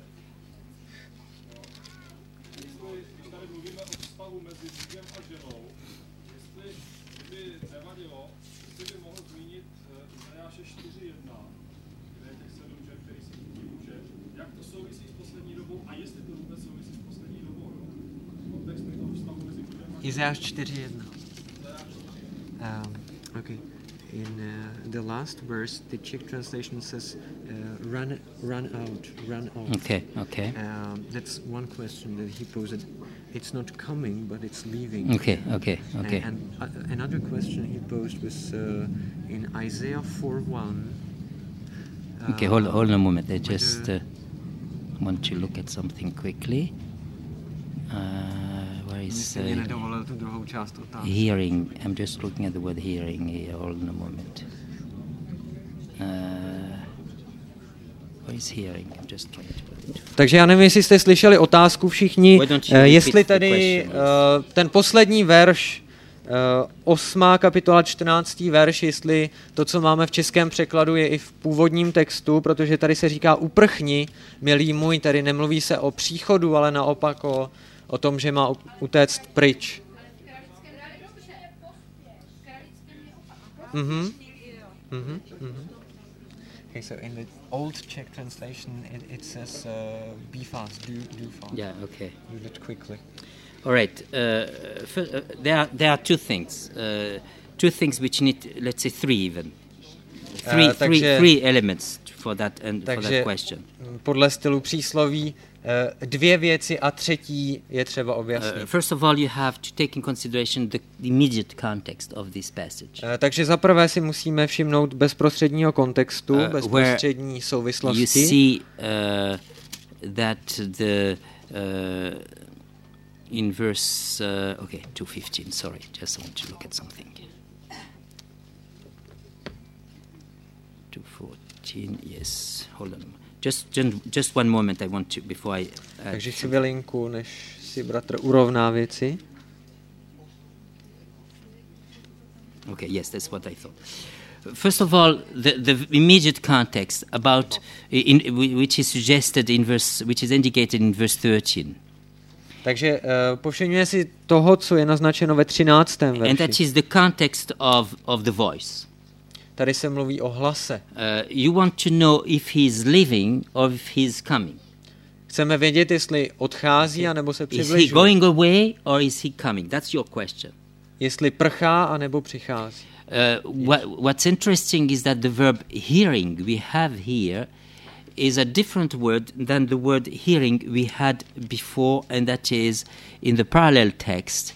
Izajáš čtyři jedna. Um, okay. In uh, the last verse, the Czech translation says, uh, "Run, run out, run out." Okay. Okay. Um, that's one question that he posed. It's not coming, but it's leaving. Okay. Okay. Okay. And, and uh, another question he posed was uh, in Isaiah four one. Uh, Okay. Hold, hold on a moment. I with just the- uh, want to look at something quickly. Uh, where Mně is se mě uh, nedovolil tu druhou část otázky. hearing? I'm just looking at the word hearing here. Hold on a moment. Uh, where is hearing? I'm just trying to. Takže já nevím, jestli jste slyšeli otázku všichni, Why don't you eh, repeat jestli the tedy question, eh, ten poslední verš, eh, osmá kapitola, čtrnáctý verš, jestli to, co máme v českém překladu, je i v původním textu, protože tady se říká uprchni, milý můj, tady nemluví se o příchodu, ale naopak o, o tom, že má utéct pryč. Mhm. Mhm. Mhm. Okay, so in the old Czech translation, it, it says, uh, "Be fast, do do fast, Yeah. Okay. do it quickly." All right. Uh, fir- uh, there, are, there are two things. Uh, two things which need, let's say, three even. Three, Uh, three, takže- three elements for that and for Takže that question. mm, podle stylu přísloví uh, dvě věci a třetí je třeba objasnit. Uh, first of all, you have to take in consideration the immediate context of this passage. Uh, takže za prvé si musíme všimnout bezprostředního kontextu, Uh, bezprostřední You souvislosti. see uh, that the uh, in verse uh, okay two fifteen. Sorry, just want to look at something. two fourteen. Yes. Hold on. Just, just just one moment. I want to before I. Uh, Takže chvilinku, než si bratr urovná věci. Okay, yes, that's what I thought. First of all, the, the immediate context about in, which is suggested in verse, which is indicated in verse thirteen, Takže uh, povšimněme si toho, co je naznačeno ve třináctém and that verši. is the context of, of the voice. Tady se mluví o hlase. Uh, you want to know if he is living or if he is coming. Chceme vědět, jestli odchází, anebo se Is he přibližuje. going away or is he coming? That's your question. Jestli prchá, anebo přichází. Uh, what, what's interesting is that the verb hearing we have here is a different word than the word hearing we had before, and that is in the parallel text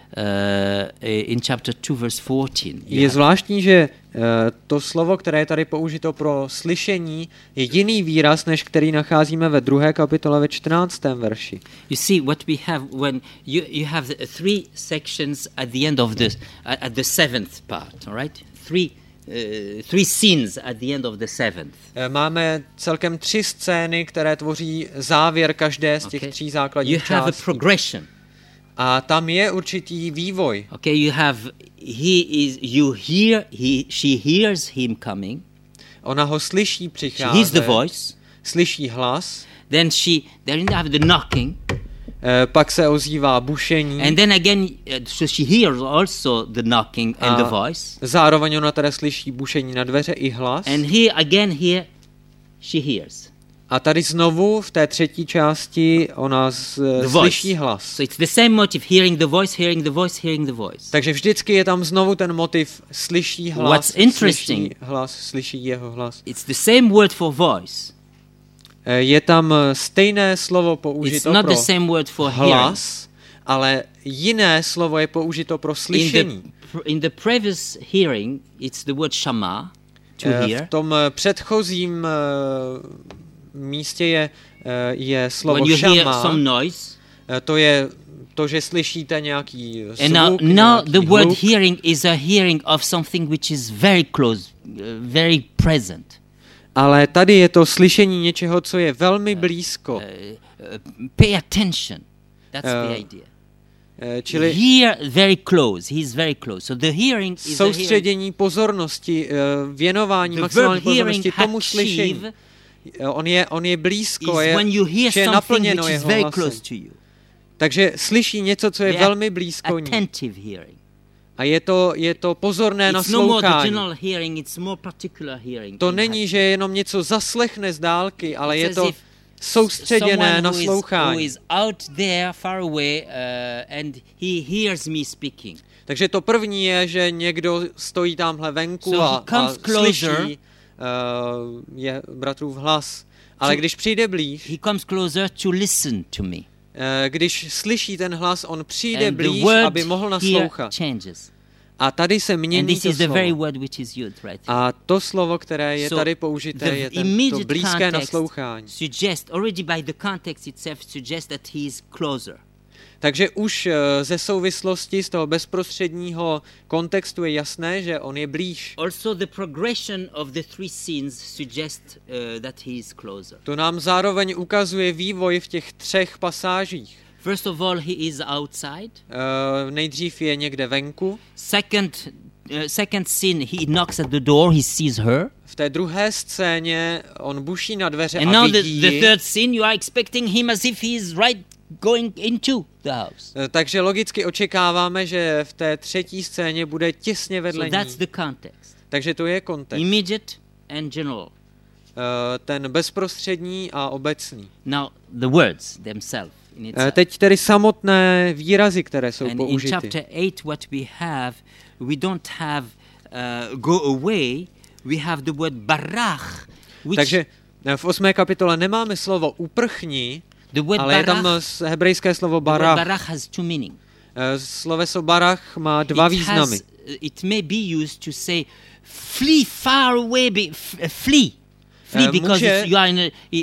uh, in chapter two, verse fourteen. You Je have- zvláštní, že uh, to slovo, které je tady použito pro slyšení, je jiný výraz, než který nacházíme ve druhé kapitole ve čtrnáctém verši. You see what we have when you, you have the three sections at the end of the at, at the seventh part, all right? Three uh, three scenes at the end of the seventh. Eh, Máme celkem tři scény, které tvoří závěr každé z těch Okay? tří You základních have a částí. progression. A tam je určitý vývoj. Okay, you have he is you hear he she hears him coming. Ona ho slyší She přicházet, hears the voice. slyší hlas, Then she then you have the knocking, eh, pak se ozývá bušení and then again, uh, so she hears also the knocking and the a voice. zároveň ona tady slyší bušení na dveře i hlas. And here again, here she hears A tady znovu v té třetí části ona z, the slyší voice. hlas. So it's the same motive: hearing the voice, hearing the voice, hearing the voice. Takže vždycky je tam znovu ten motiv slyší hlas, What's interesting- slyší hlas, slyší jeho hlas. It's the same word for voice. Eh, Je tam stejné slovo It's použito not pro the same word for hearing. hlas, ale jiné slovo je použito pro In slyšení. the, in the previous hearing, it's the word shama, to Eh, hear. V tom eh, předchozím eh, místě je, eh, je slovo When you hear šama, some noise, Eh, to je to, že slyšíte nějaký zvuk, And now, now nějaký the word hluk. hearing is a hearing of something which is very close, uh, very present. Ale tady je to slyšení něčeho, co je velmi blízko. Uh, uh, pay attention. That's Uh, the idea. Eh, Čili Hear very close. He's very close. So the hearing is a hearing. soustředění pozornosti, eh, věnování The maximální verb hearing pozornosti tomu slyšení. hachiv Eh, On je, on je blízko, is je, when you hear že je something naplněno which is jeho very hlasem. close to you. Takže slyší něco, co je The velmi blízko ní. attentive hearing. A je to, je to pozorné It's no more the naslouchání. general hearing, it's more particular hearing. To in není, hachiv. že jenom něco zaslechne z dálky, ale It's je as to if soustředěné someone who is, who naslouchání. is out there far away uh, and he hears me speaking. Takže to první je, že někdo stojí tamhle venku So he a, a comes closer. slyší uh, je bratrův hlas. Ale So když přijde blíž, He comes closer to listen to me. uh, když slyší ten hlas, on přijde And the blíž, word aby mohl here naslouchat. changes. A tady se And mění this to is the very slovo. word which is used right here. A to slovo, které je So tady použité, the je ten, to immediate blízké context naslouchání. suggests, already by the context itself, suggests that he is closer. Takže už eh, ze souvislosti z toho bezprostředního kontextu je jasné, že on je blíž. Also, the progression of the three scenes suggests uh, that he is closer. To nám zároveň ukazuje vývoj v těch třech pasážích. First of all, he is outside. Uh, nejdřív je někde venku. Second, uh, second scene, he knocks at the door. He sees her. V té druhé scéně on buší na dveře And a now the, vidí the ji. third scene, you are expecting him as if he is right going into the house. Eh, Takže logicky očekáváme, že v té třetí scéně bude těsně vedle So that's ní. the context. Takže to je kontext. Immediate and general. Eh, Ten bezprostřední a obecný. Now, the words themselves. In Eh, itself. Teď tedy samotné výrazy, které jsou And in použity. chapter eight, what we have, we don't have uh, go away, we have the word barach, which Takže eh, v osmé kapitole nemáme slovo uprchni, the word ale je tam barach, s- hebrejské slovo the word barach. barach has two meanings. Eh, Sloveso barach má dva It významy. has, it may be used to say, flee far away, be, f- uh, flee. Flee Eh, because může- it's, you are in a, i-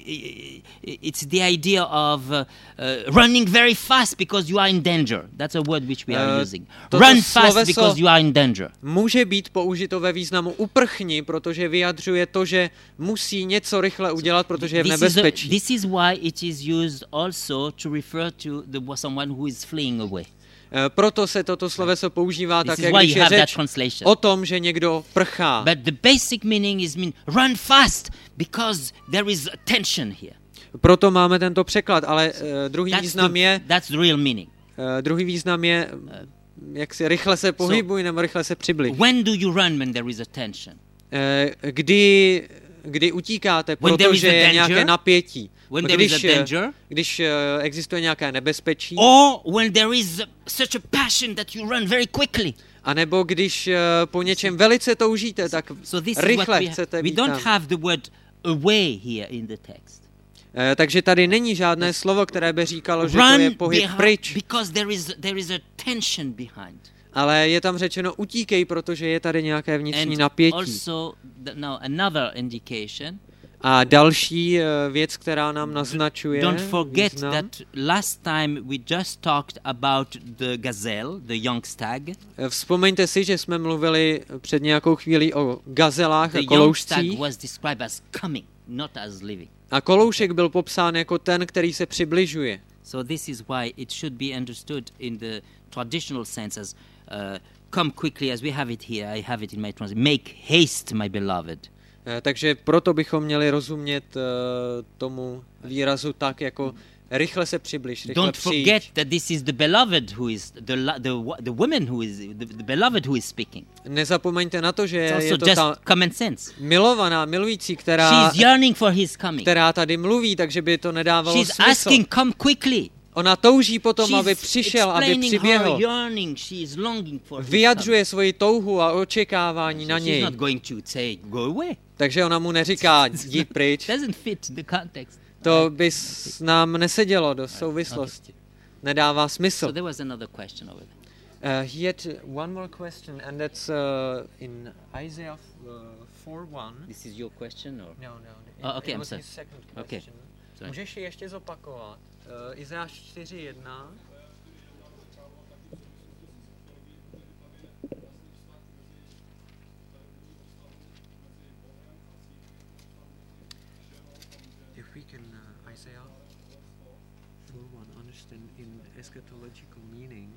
i- i- it's the idea of uh, uh, running very fast because you are in danger. That's a word which we are Eh, using. toto Run fast sloveso- because you are in danger. Může být použito ve významu uprchni, protože vyjadřuje to, že musí něco rychle udělat, protože je v This is, a, nebezpečí. this is why it is used also to refer to the, someone who is fleeing away. Eh, Proto se toto sloveso používá This is také, why když you je have that řeč translation. o tom, že někdo prchá. But the basic meaning is mean run fast because there is a tension here. Proto máme tento překlad, ale uh, druhý That's význam the, je, that's the real meaning. uh, druhý význam je, uh, jak si rychle se pohybuj nebo rychle se přibliž. When do you run when there is a tension? Uh, kdy, kdy utíkáte, When there is protože a je danger? nějaké napětí. When there is Když, a eh, danger? když uh, existuje nějaké nebezpečí, Or when there is such a passion that you run very quickly. a nebo když uh, po něčem velice toužíte, tak So this is what rychle we, chcete we být don't tam. have the word away here in the text. Uh, takže tady není žádné slovo, které by říkalo, že to je Run pohyb behind, pryč. because there is there is a tension behind. Ale je tam řečeno utíkej, protože je tady nějaké vnitřní And napětí. also the, now another indication. A další eh, věc, která nám naznačuje Don't forget význam, that last time we just talked about the gazelle, the young stag. eh, vzpomeňte si, že jsme mluvili před nějakou chvílí o gazelách The a young stag koloušcích. was described as coming, not as living. A koloušek byl popsán jako ten, který se přibližuje. So this is why it should be understood in the traditional sense as uh, come quickly, as we have it here. I have it in my translation. Make haste, my beloved. Eh, Takže proto bychom měli rozumět eh, tomu výrazu tak, jako rychle se přibliž, rychle Don't přijď. forget that this is the beloved who is the la- the wo- the woman who is the, the beloved who is speaking. Nezapomeňte na to, že It's je also to just ta common sense. milovaná, milující, She která, is yearning for his coming. která tady mluví, takže by to nedávalo She's smysl. asking, come quickly. Ona touží potom, aby She's přišel, aby explaining her přiběhl. yearning. She is longing for his Vyjadřuje svoji touhu a očekávání coming. na So she's něj. not going to say, go away. Takže ona mu neříká, jdi pryč. Doesn't fit the context. To by s nám nesedělo do souvislosti. Nedává smysl. So there was another question over there. Uh, he had one more question, and that's uh, in Isaiah uh, four one. This is your question, or No, no. Oh, okay, it I'm was sorry. his second Okay. question. Sorry. Můžeš ji ještě zopakovat? Uh, Izajáš čtyři jedna. can uh, Isaiah forty-one understand in eschatological meaning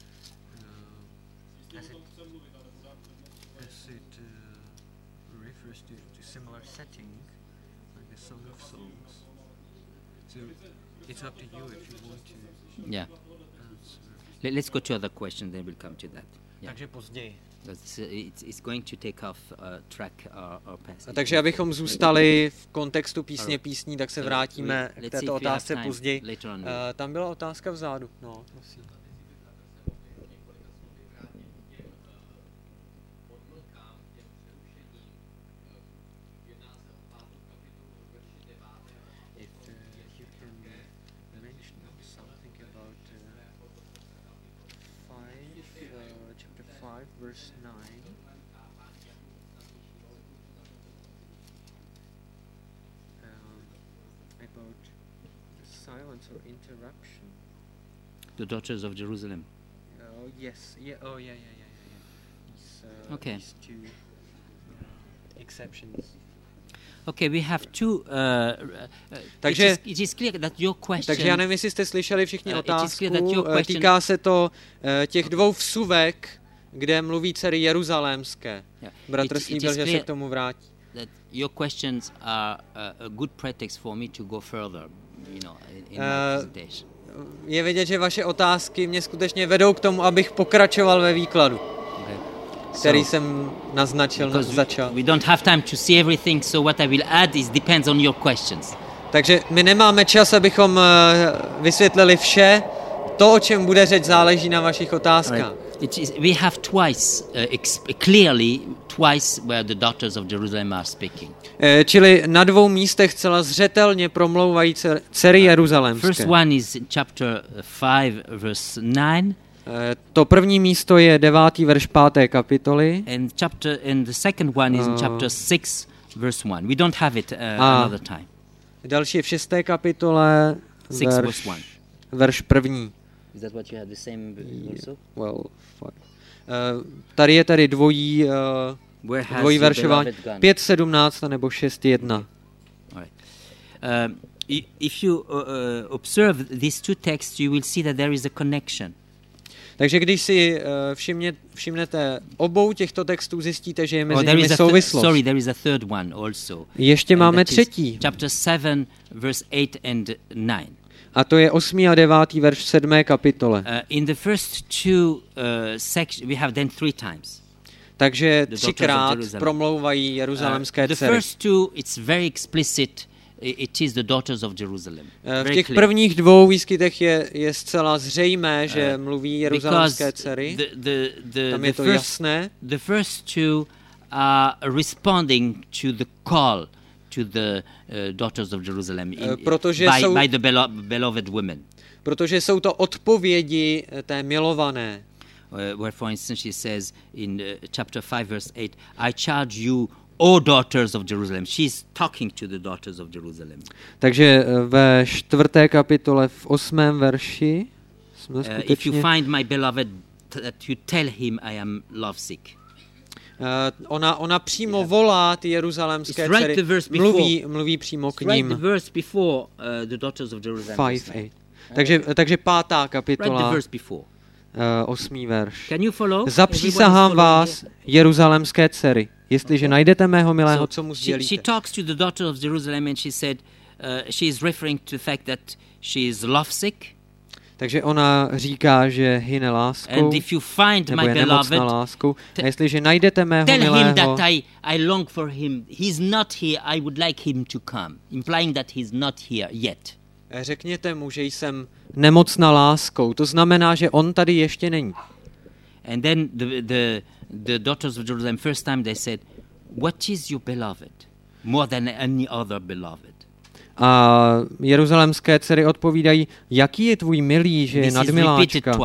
uh, as it as it uh, refers to, to similar setting like the Song of Songs. So it's up to you if you want to. Yeah. Let, let's go to other questions, then we'll come to that. Yeah. Takže později. It's, it's, it's going to take off uh, track our, our passage. Takže abychom zůstali v kontextu písně písní, tak se vrátíme k této otázce později. Uh, tam byla otázka vzadu. No, prosím. Verse nine. Um, about silence or interruption. The daughters of Jerusalem. Oh yes, yeah. Oh yeah, yeah, yeah, yeah. yeah. These, uh, okay. These two uh, exceptions. Okay, we have two. Uh, uh, takže, it is, it is clear that your question. Takže já nevím, jestli jste slyšeli všichni uh, otázku. Question, týká se to uh, těch dvou vsuvek, kde mluví dcery jeruzalémské. Yeah. Bratr slíbil, že se k tomu vrátí. That your questions are a, a good pretext for me to go further, you know, in, in uh, my presentation. Je vidět, že vaše otázky mě skutečně vedou k tomu, abych pokračoval ve výkladu, okay. který so, jsem naznačil na začátku. We don't have time to see everything, so what I will add is depends on your questions. Takže my nemáme čas, abychom vysvětlili vše. To, o čem bude řeč, záleží na vašich otázkách. Right. It is, we have twice, uh, exp- clearly, twice where the daughters of Jerusalem are speaking. E, čili na dvou místech celá zřetelně promlouvají dcery jeruzalémské. First one is in chapter five, verse nine. E, to první místo je devátý verš páté kapitoly. And chapter, and the second one is in chapter six, verse one. We don't have it uh, another time. Další je v šesté kapitole, six, verš, verse one. verš první. Is that what you had the same also? Well, fine. Uh, tady je tady dvojí, uh, dvojí veršování. pět sedmnáct nebo šest jedna. Right. Um, if you uh, uh, observe these two texts, you will see that there is a connection. Takže když si uh, všimně, všimnete obou těchto textů, zjistíte, že je mezi oh, nimi souvislost. Th- sorry, there is a third one also. Ještě máme třetí. Chapter seven, verse eight and nine. A to je osmý a devátý verš v sedmé kapitole. Uh, in the first two uh, sections, we have them three times. Takže třikrát promlouvají jeruzalémské dcery. The first two, it's very explicit. It is the daughters of Jerusalem. V těch prvních dvou výskytech je, je zcela zřejmé, že mluví jeruzalémské dcery. The, the, the, Tam je to first, jasné. The first two are responding to the call to the uh, daughters of Jerusalem in, protože by, jsou, by the belo- beloved women. Protože jsou to odpovědi té milované. Uh, where, for instance, she says in uh, chapter five, verse eight, I charge you, O daughters of Jerusalem. She's talking to the daughters of Jerusalem. Takže ve čtvrté kapitole v osmém verši jsme uh, skutečně... If you find my beloved, that you tell him I am lovesick. Uh, ona, ona přímo yeah. volá ty jeruzalémské dcery. Right mluví, mluví přímo k ním. Right the verse before uh, the daughters of Jerusalem. Five, eight. Takže, takže pátá kapitola. Right the verse before. Uh, osmý verš. Can you follow? Zapřísahám vás, jeruzalémské dcery, jestliže najdete mého milého, co mu sdělíte. She, she talks to the daughter of Jerusalem and she said, uh, she is referring to the fact that she is lovesick. Takže ona říká, že hyne láskou, and if you find nebo my je nemocná láskou. A jestliže najdete mého tell milého, him that I, I long for him. He's not here. I would like him to come. Implying that he's not here yet. Řekněte mu, že jsem nemocná láskou. To znamená, že on tady ještě není. And then the, the, the daughters of Jerusalem, first time they said, what is your beloved? More than any other beloved. A jeruzalémské dcery odpovídají, jaký je tvůj milý, že je nadmiláčka.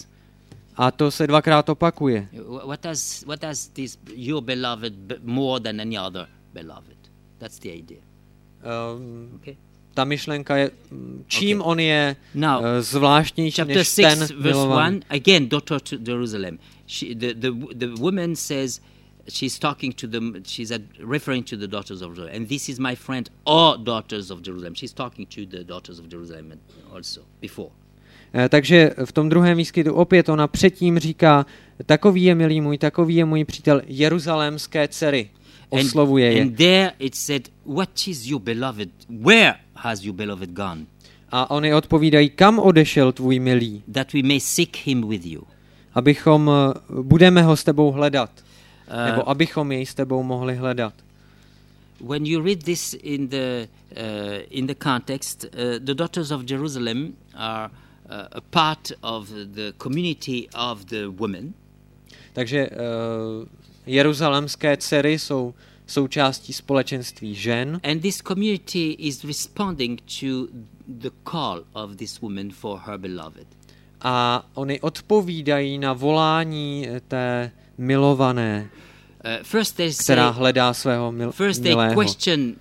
A to se dvakrát opakuje. What does, what does this your beloved more than any other beloved? That's the idea. Um, okay. Ta myšlenka je, čím okay. on je Now, uh, zvláštnější než ten milovaný. Again, daughter to Jerusalem. She, the, the, the woman says, she's talking to them, she's at, referring to the daughters of Jerusalem. And this is my friend, all daughters of Jerusalem. She's talking to the daughters of Jerusalem also, before. Takže v tom druhém výskytu opět ona předtím říká, takový je milý můj, takový je můj přítel, jeruzalémské dcery. Oslovuje je. And there it said, what is your beloved? Where has your beloved gone? A oni odpovídají, kam odešel tvůj milý? That we may seek him with you. Abychom, budeme ho s tebou hledat. Uh, nebo abychom jej s tebou mohli hledat. When you read this in the, uh, in the context, uh, the daughters of Jerusalem are uh, a part of the community of the women. Takže uh, jeruzalémské dcery jsou součástí společenství žen. And this community is responding to the call of this woman for her beloved. A oni odpovídají na volání té milované, uh, first they která say, hledá svého mil- first they milého. question uh,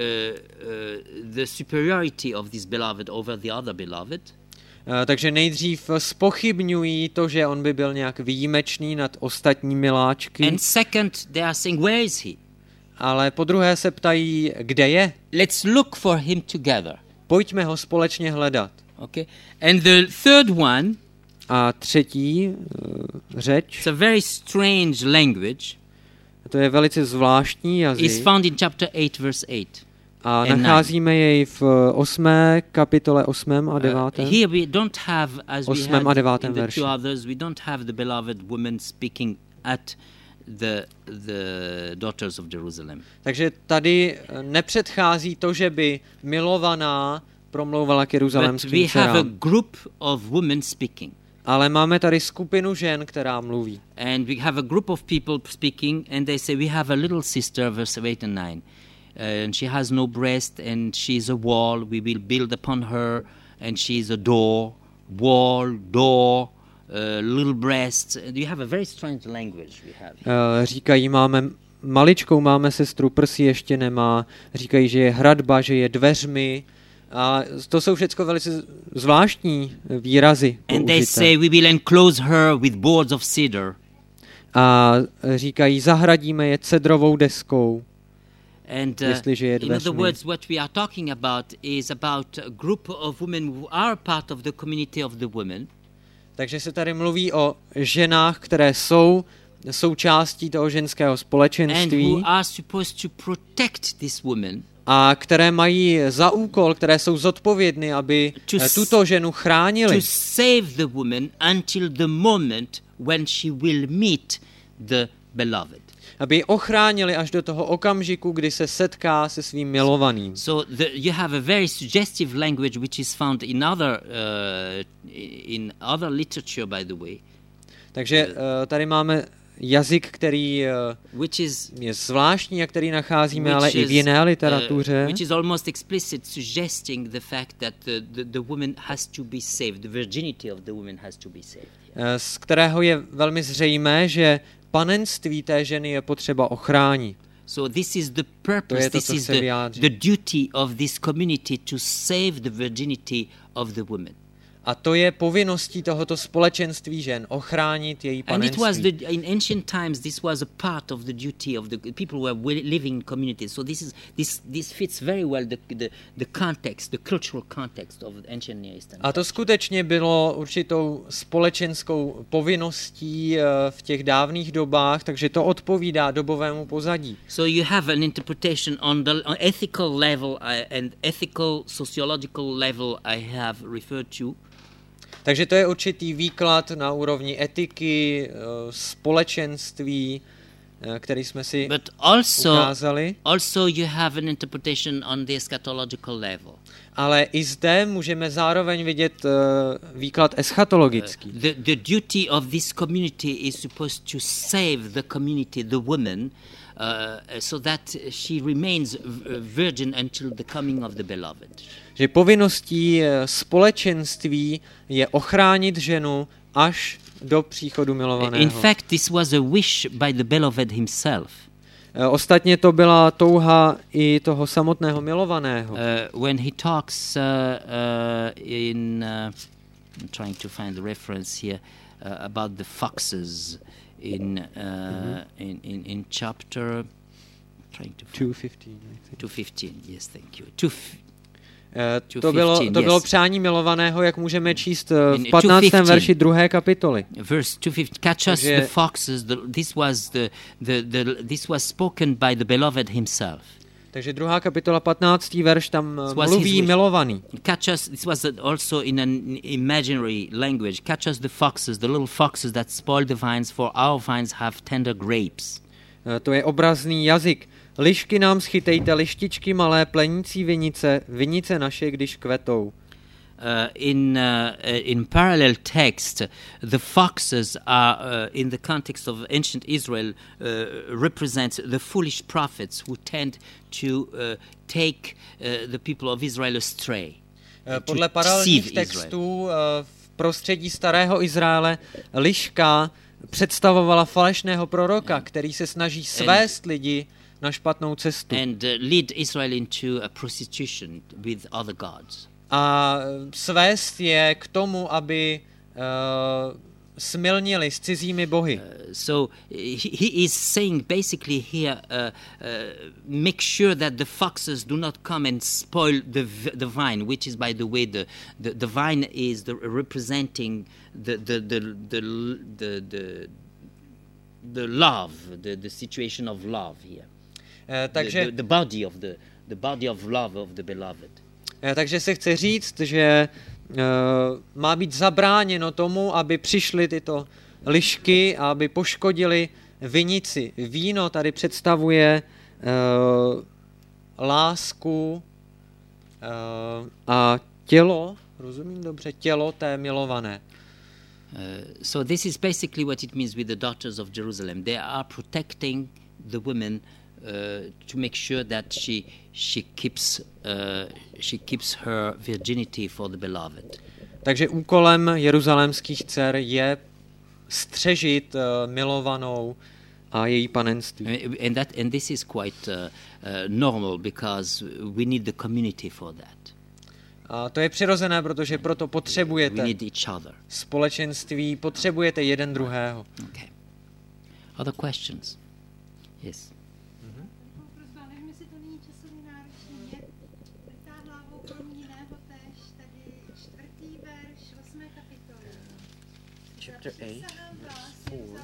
uh, the superiority of this beloved over the other beloved. Uh, takže nejdřív zpochybňují to, že on by byl nějak výjimečný nad ostatní miláčky. And second, they are saying, where is he? Ale po druhé se ptají, kde je? Let's look for him together. Pojďme ho společně hledat. Okay. And the third one, a třetí uh, řeč, it's a very strange language. To je velice zvláštní jazyk. Is found in chapter eight, verse eight. A nacházíme jej v osmé kapitole osmém a devátém. Uh, here we don't have, as we had a devátém in the verši. two others, we don't have the beloved woman speaking at the the daughters of Jerusalem. Takže tady nepředchází to, že by milovaná promlouvala k jeruzalémským dcerám. But we have a group of women speaking. Ale máme tady skupinu žen, která mluví. And we have a group of people speaking, and they say, we have a little sister, verse eight and nine. Uh, and she has no breast, and she is a wall. We will build upon her, and she is a door, wall, door, uh, little breasts. And you have a very strange language we have here. Uh, říkají, máme maličkou, máme sestru, prsy ještě nemá. Říkají, že je hradba, že je dveřmi. A to jsou všechno velice zvláštní výrazy použité. And they say, we will enclose her with boards of cedar. A říkají, zahradíme je cedrovou deskou. And uh, in other words, what we are talking about is about a group of women who are part of the community of the women. Takže se tady mluví o ženách, které jsou součástí toho ženského společenství. And who are supposed to protect this woman. A které mají za úkol, které jsou zodpovědny, aby tuto ženu chránili. To save the woman until the moment when she will meet the beloved. Aby ji ochránili až do toho okamžiku, kdy se setká se svým milovaným. So the, you have a very suggestive language which is found in other uh, in other literature, by the way. Takže uh, tady máme jazyk, který uh, which is, je zvláštní a který nacházíme ale i v jiné literatuře. Uh, which is almost explicit, suggesting the fact that the, the, the woman has to be saved. The virginity of the woman has to be saved. Uh, z kterého je velmi zřejmé, že panenství té ženy je potřeba ochránit. So this is the purpose, to, this is the, the duty of this community to save the virginity of the woman. A to je povinností tohoto společenství žen, ochránit její panenství. And it was the, in ancient times this was a part of the duty of the people who were living in communities. So this is this this fits very well the the, the context, the cultural context of ancient Near Eastern. A to skutečně bylo určitou společenskou povinností v těch dávných dobách, takže to odpovídá dobovému pozadí. So you have an interpretation on the on ethical level and ethical sociological level I have referred to. Takže to je určitý výklad na úrovni etiky, společenství, který jsme si But also, ukázali. Also you have an interpretation on the eschatological level. Ale i zde můžeme zároveň vidět uh, výklad eschatologický. Uh, the, the duty of this community is supposed to save the community, the woman, uh, so that she remains virgin until the coming of the beloved. Že povinností společenství je ochránit ženu až do příchodu milovaného. In fact, this was a wish by the beloved himself. Ostatně to byla touha i toho samotného milovaného. Uh, when he talks uh, uh, in, uh, I'm trying to find the reference here, uh, about the foxes in uh, mm-hmm. in, in in chapter trying to two fifteen. two fifteen. Yes, thank you. Two f- Uh, to bylo, to bylo yes. přání milovaného, jak můžeme číst uh, v patnáctém verši druhé kapitoly. Verse two fifty. Catch us the foxes. The, this was the, the the this was spoken by the beloved himself. Takže druhá kapitola, patnáctý verš, tam mluví milovaný. Catch us. This was also in an imaginary language. Catch us the foxes, the little foxes that spoil the vines, for our vines have tender grapes. Uh, to je obrazný jazyk. Lišky nám schytejte, lištičky malé, plenící vinice, vinice naše, když kvetou. Uh, in uh, in parallel text, the foxes are uh, in the context of ancient Israel uh, represents the foolish prophets who tend to uh, take uh, the people of Israel astray. Uh, podle paralelních textů uh, v prostředí starého Izraele liška představovala falešného proroka, který se snaží svést lidi na špatnou cestu. And uh, lead Israel into a prostitution with other gods. A svést je k tomu, aby uh, smilnili s cizími bohy. Uh, so he, he is saying basically here, uh, uh, make sure that the foxes do not come and spoil the the vine, which is, by the way, the the, the vine is the representing the the the the the, the, the love, the, the situation of love here. Uh, takže the, the, the body of the the body of love of the beloved. Uh, takže se chce říct, že uh, má být zabráněno tomu, aby přišly tyto lišky a aby poškodili vinici. Víno tady představuje uh, lásku uh, a tělo, rozumím dobře, tělo té milované. Uh, so this is basically what it means with the daughters of Jerusalem. They are protecting the women uh, to make sure that she she keeps uh, she keeps her virginity for the beloved. Takže úkolem jeruzalémských dcer je střežit uh, milovanou a její panenství. And that and this is quite uh, uh, normal because we need the community for that. A to je přirozené, protože proto potřebujete we need each other. Společenství, potřebujete jeden druhého. Okay. Other questions? Yes. Chapter eight, verse four.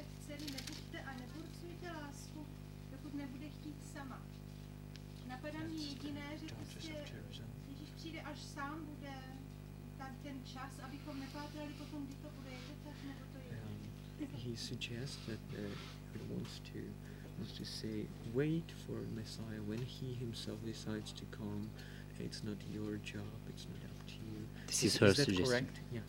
Napadá mě jediné, že prostě Ježíš přijde, až sám bude ten čas, abychom nepátrali potom, kdy to bude, je to tak, nebo to je? He suggests that uh, he wants to wants to say, wait for Messiah when he himself decides to come. It's not your job. It's not up to you. This is, is her is that suggestion. Correct? Yeah.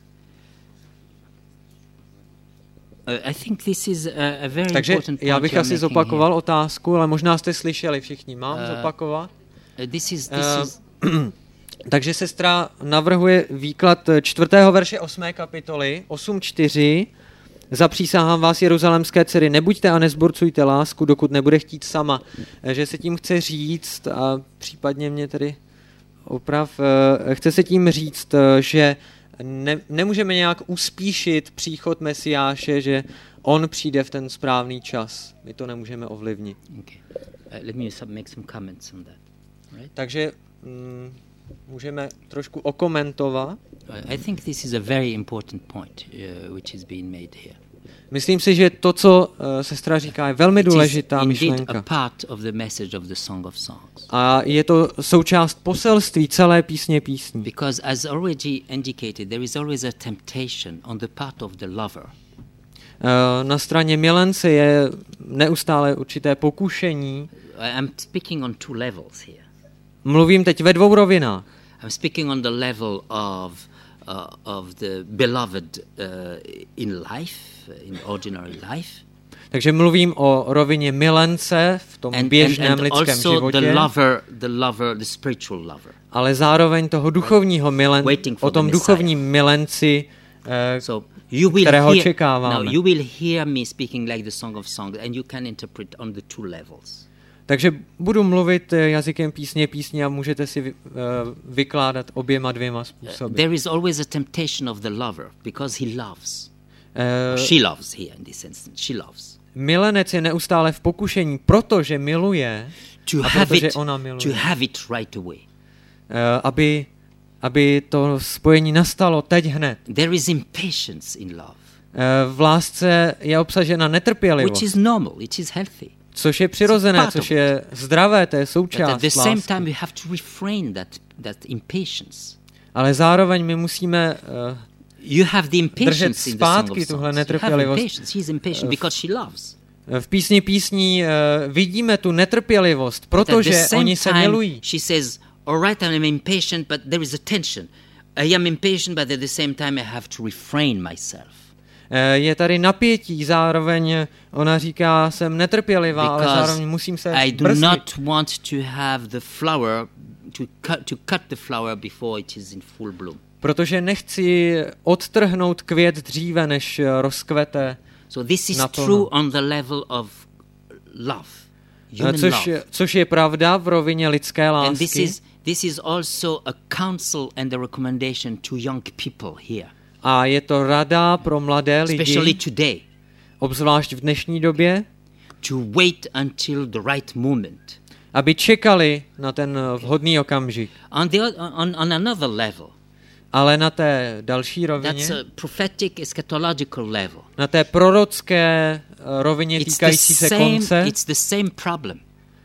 Uh, I think this is a, a very Takže important point já bych asi zopakoval here. otázku, ale možná jste slyšeli všichni. Mám uh, zopakovat? Uh, this is, this uh, is takže sestra navrhuje výklad čtvrtého verše osmé kapitoly, osm čtyři. Zapřísahám vás, jeruzalémské dcery, nebuďte a nezborcujte lásku, dokud nebude chtít sama. Že se tím chce říct, a případně mě tedy oprav, chce se tím říct, že ne, nemůžeme nějak uspíšit příchod Mesiáše, že on přijde v ten správný čas. My to nemůžeme ovlivnit. Okay. Uh, let me make some comments on that. Right? Takže mm, můžeme trošku okomentovat. I think this is a very important point uh, which is being made here. Myslím si, že to, co uh, sestra říká, je velmi důležitá myšlenka. A part of the message of the Song of Songs. A je to součást poselství celé písně písní. Because as already indicated, there is always a temptation on the part of the lover. Uh, na straně milence je neustále určité pokušení. I'm speaking on two levels here. Mluvím teď ve dvou rovinách. I'm speaking on the level of uh, of the beloved uh, in life, in ordinary life. Takže mluvím o rovině milence v tom and, běžném and, and lidském also životě. The lover, the lover, the spiritual lover. Ale zároveň toho duchovního milenci, o tom duchovním milenci, uh, so you will kterého hear, očekáváme. Now you will hear me speaking like the Song of Songs, and you can interpret on the two levels. Takže budu mluvit jazykem písně písně a můžete si uh, vykládat oběma dvěma způsoby. Uh, there is always a temptation of the lover because he loves. Uh, She loves here in this instance. She loves. Milenec je neustále v pokušení, protože miluje To a have protože it, ona to miluje. have it right away. Uh, aby, aby to spojení nastalo teď hned. There is impatience in love, Uh, v lásce je obsažena which netrpělivost, is normal, it is healthy. což je přirozené, part což of je zdravé, to je But at součást the same lásky. time, you have to refrain that, that impatience. Ale zároveň my musíme uh, You have the impatience in the Song zpátky of tuhle Songs. You have netrpělivost. impatience. He's impatient because she loves. v písni písní uh, vidíme tu netrpělivost, But at the protože same oni se time, milují. she says, all right, I'm impatient, but there is a tension. I am impatient, but at the same time, I have to refrain myself. Uh, je tady napětí, zároveň ona říká, jsem netrpělivá, ale Because zároveň musím se I do brzdit. not want to have the flower, to cut, to cut the flower before it is in full bloom. Protože nechci odtrhnout květ dříve, než uh, rozkvete. So this is naplno. true on the level of love, Uh, human což, love. což je pravda v rovině lidské And this lásky. is this is also a counsel and a recommendation to young people here, A je to rada pro mladé especially lidi, today, obzvlášť v dnešní době, to wait until the right moment. aby čekali na ten uh, vhodný okamžik. On the oth- on, on another level, Ale na té další rovině, that's a prophetic eschatological level. na té prorocké uh, rovině It's the týkající se same. konce, It's the same problem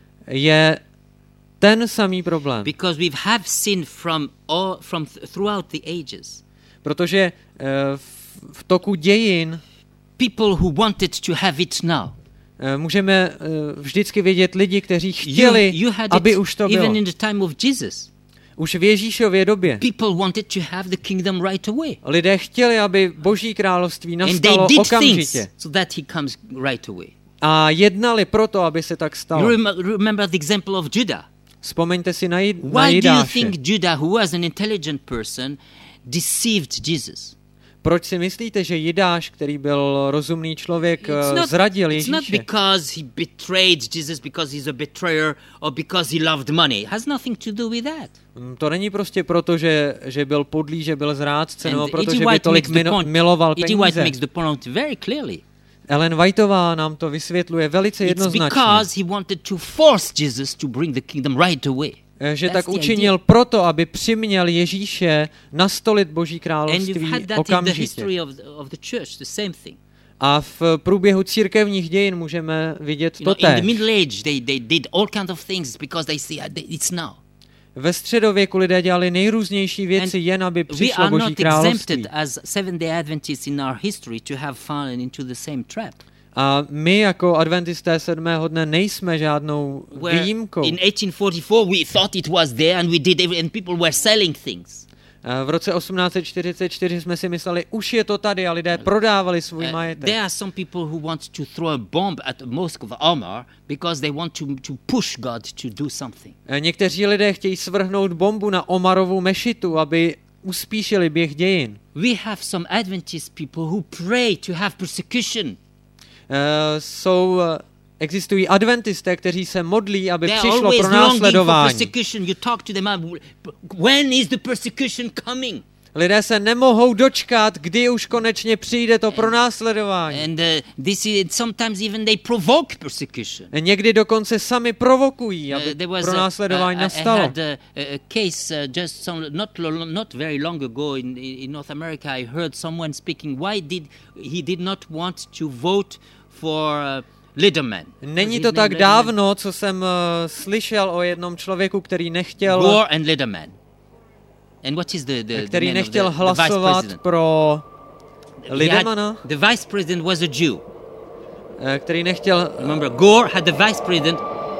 je ten samý problém. because we have seen from all from th- throughout the ages Protože uh, v, v toku dějin people who wanted to have it now. uh, můžeme uh, vždycky vidět lidi, kteří You, chtěli, you had aby it už to even bylo. in the time of Jesus. Už v Ježíšově době. People wanted to have the kingdom right away. Lidé chtěli, aby Boží království And they nastalo did okamžitě. things so that he comes right away. A jednali proto, aby se tak You stalo. rem- remember the example of Judah. Vzpomeňte si na, Jid- na Why do you Jidáše. think Judah, who was an intelligent person, deceived Jesus? Proč si myslíte, že Jidáš, který byl rozumný člověk, eh, zradil it's not Ježíše? because he betrayed Jesus because he's a betrayer or because he loved money. It has nothing to do with that. Mm, To není prostě proto, že, že byl podlý, že byl zrádce, nebo And proto, E G. že by White tolik makes the mino- point. miloval E G. White peníze. makes the point very clearly. Ellen Whiteová nám to vysvětluje velice It's jednoznačně, because he wanted to force Jesus to bring the kingdom right away. eh, že That's tak the učinil idea. proto, aby přiměl Ježíše nastolit Boží And you've království had that in the okamžitě. history of the, of the church, the same thing. A v průběhu církevních dějin můžeme vidět You to know, in the též. Middle Age, they, they did all kinds of things because they see uh, they- it's now. Ve středověku lidé dělali nejrůznější věci, And jen aby We přišlo are Boží not království. exempted as Seventh-day Adventists in our history to have fallen into the same trap. A my jako adventisté sedmého dne nejsme žádnou Where výjimkou. in eighteen forty-four we thought it was there and we did every, and people were selling things. A v roce osmnáct set čtyřicet čtyři jsme si mysleli, už je to tady a lidé prodávali svůj Uh, majetek. there are some people who want to throw a bomb at the mosque of Omar because they want to, to push God to do something. A někteří lidé chtějí svrhnout bombu na Omarovu mešitu, aby uspíšili běh dějin. We have some Adventist people who pray to have persecution. Uh, jsou, uh, existují adventisté, kteří se modlí, aby They are přišlo always pro longing for následování. persecution. You talk to them, uh, when is the persecution coming? Lidé se nemohou dočkat, kdy už konečně přijde to pronásledování. And uh, this is sometimes even they provoke persecution. Někdy dokonce sami provokují, Uh, aby there was a, pronásledování I- I nastalo. had a, a case uh, just some, not lo- not very long ago in, in North America. I heard someone speaking. Why did he did not want to vote for uh, Liderman? Není His to name tak Liderman? dávno, co jsem uh, slyšel o jednom člověku, který nechtěl, Gore and Liderman. And what is the, the, the který name of nechtěl the, the vice hlasovat president? pro He had- Lidemana, The vice president was a Jew. eh, který nechtěl, Remember, Gore had the vice president.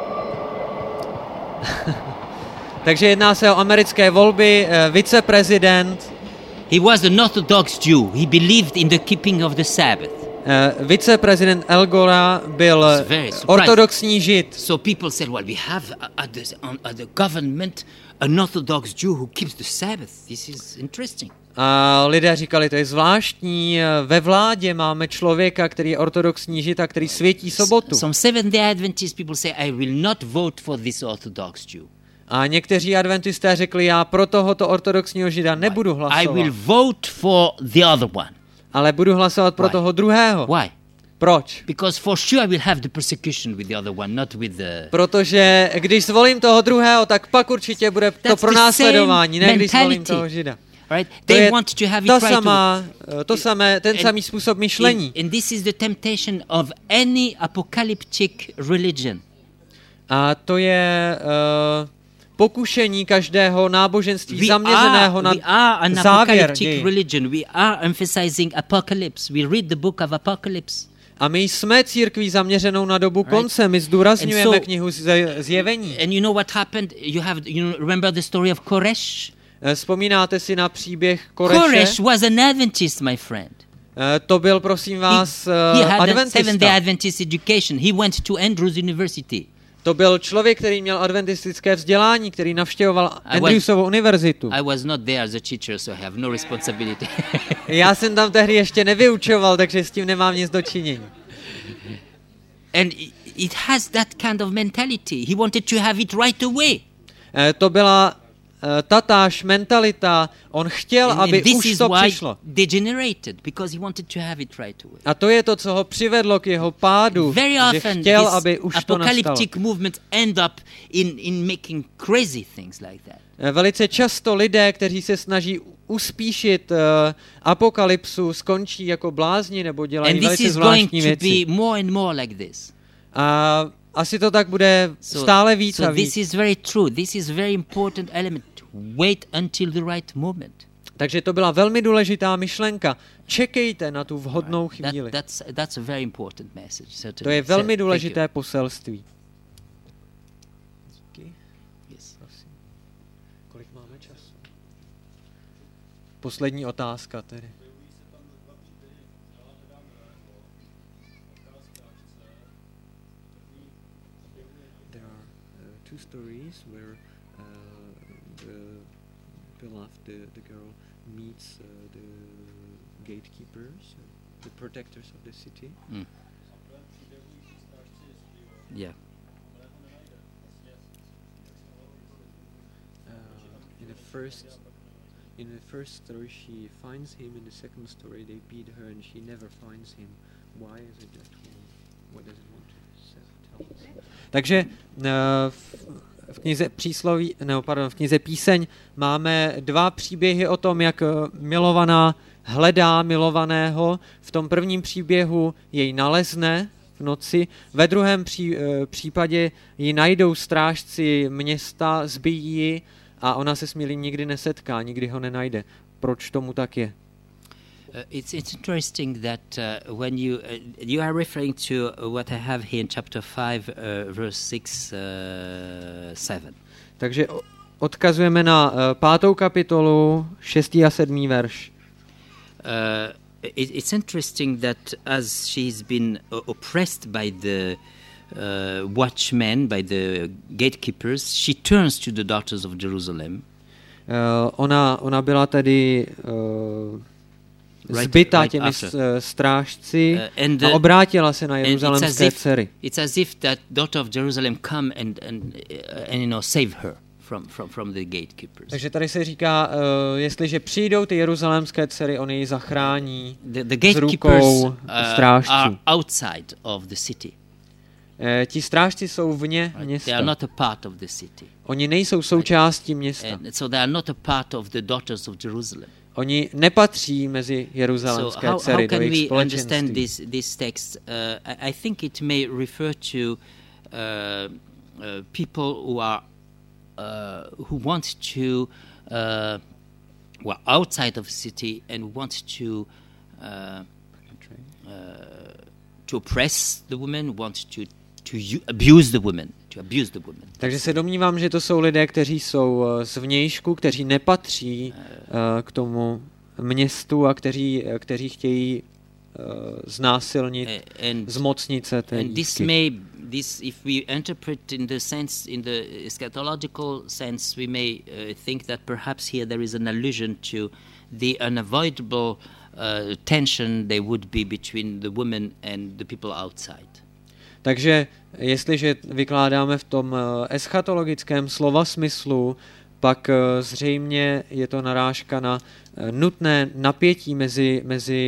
takže jedná se o americké volby, eh, viceprezident, He was an Orthodox Jew. He believed in the keeping of the Sabbath. eh, viceprezident El Gora byl It's very surprising. ortodoxní žid. So people said, well, we have at the, on, at the government an Orthodox Jew who keeps the Sabbath. This is interesting. A lidé říkali, to je zvláštní, eh, ve vládě máme člověka, který je ortodoxní žid a který světí sobotu. Some Seventh-day Adventist people say, I will not vote for this Orthodox Jew. A někteří adventisté řekli, já pro tohoto ortodoxního žida nebudu I hlasovat. will vote for the other one. ale budu hlasovat pro Why? toho druhého. Why? Proč? Because for sure I will have the persecution with the other one, not with the... Protože když zvolím toho druhého, tak pak určitě bude to That's the pronásledování, ne same když zvolím mentality. toho Žida. Right? To They je want to have ta it right sama, to samé, ten And- samý způsob myšlení. And, and this is the temptation of any apocalyptic religion. A to je uh, pokušení každého náboženství We zaměřeného are, na we are an závěr apocalyptic dějin. religion. We are emphasizing apocalypse. We read the book of Apocalypse. A my jsme církví zaměřenou na dobu Right. konce. My zdůrazňujeme And so- knihu z- Zjevení. And you know what happened? You have, you remember the story of Koresh? Eh, Vzpomínáte si na příběh Koreše? Koresh was an Adventist, my friend. Eh, To byl, prosím vás, he eh, had a Seventh-day adventista. Adventist education. He went to Andrews University. To byl člověk, který měl adventistické vzdělání, který navštěvoval was- Andrewsovu univerzitu. I was not there as a teacher, so I have no responsibility. Já jsem tam tehdy ještě nevyučoval, takže s tím nemám nic dočinění. And i- it has that kind of mentality. He wanted to have it right away. Eh, To byla eh, tatáž mentalita. On chtěl, And, aby and this už is to why přišlo. degenerated, because he wanted to have it right away. A to je to, co ho přivedlo k jeho pádu, Very že often chtěl, these aby už to nastalo. apocalyptic movements end up in, in making crazy things like that. Eh, Velice často lidé, kteří se snaží uspíšit uh, apokalypsu, skončí jako blázni nebo dělají And this velice is going zvláštní to věci. be more and more like this. A asi to tak bude stále víc so a víc. this is very true. This is very important element. Wait until the right moment. Takže to byla velmi důležitá myšlenka. Čekejte na tu vhodnou That, chvíli. that's, that's a very important message. certainly. To je So, velmi thank you. důležité poselství. Yes. Prosím. Kolik máme času? Poslední otázka tedy. There are uh, two stories where uh, the beloved, the, the girl meets uh, the gatekeepers, uh, the protectors of the city. Mm. Yeah. Uh, in the first, in the first story, she finds him. In the second story, they beat her, and she never finds him. Why is it that way? What does it want to say, tell us? Takže uh, v, v knize přísloví, no, pardon, v knize Píseň máme dva příběhy o tom, jak uh, milovaná hledá milovaného. V tom prvním příběhu jej nalezne v noci, ve druhém pří, uh, případě ji najdou strážci města, zbijí ji a ona se s milým nikdy nesetká, nikdy ho nenajde. Proč tomu tak je? Uh, it's it's interesting that uh, when you uh, you are referring to uh, what I have here in chapter five, uh, verse six, uh, seven. Takže o- odkazujeme na uh, pátou kapitolu, šestý a sedmý verš. Uh, it, it's interesting that as she's been uh, oppressed by the uh, watchmen, by the gatekeepers, she turns to the daughters of Jerusalem. Uh, ona, ona byla tedy uh, Right- zbytá right těmi after. s- uh, strážci Uh, and, a uh, obrátila se na And it's as jeruzalemské if dcery. it's as if that daughter of Jerusalem come and and uh, and you know save her from from from the gatekeepers. Takže tady se říká, uh, jestliže přijdou ty jeruzalémské dcery, on ji zachrání The, the s gatekeepers rukou uh, strážců. are outside of the city. Eh, ti strážci jsou vně Right? They města. are not a part of the city, Oni nejsou součástí města. and so they are not a part of the daughters of Jerusalem. Oni nepatří mezi So jeruzalémské how, how dcery do can jejich we understand společenství. this this text? Uh, I, I think it may refer to uh, uh, people who are uh, who want to uh, well outside of the city and want to uh, uh, to oppress the women, want to to u- abuse the women, to abuse the women. Takže se domnívám, že to jsou lidé, kteří jsou eh, z vnějšku, kteří nepatří eh, k tomu městu a kteří, eh, kteří chtějí eh, znásilnit, A- and zmocnit se té And this dívky. may, this, if we interpret in the sense, in the eschatological sense, we may uh, think that perhaps here there is an allusion to the unavoidable uh, tension there would be between the women and the people outside. Takže jestliže vykládáme v tom eh, eschatologickém slova smyslu, pak eh, zřejmě je to narážka na eh, nutné napětí mezi, mezi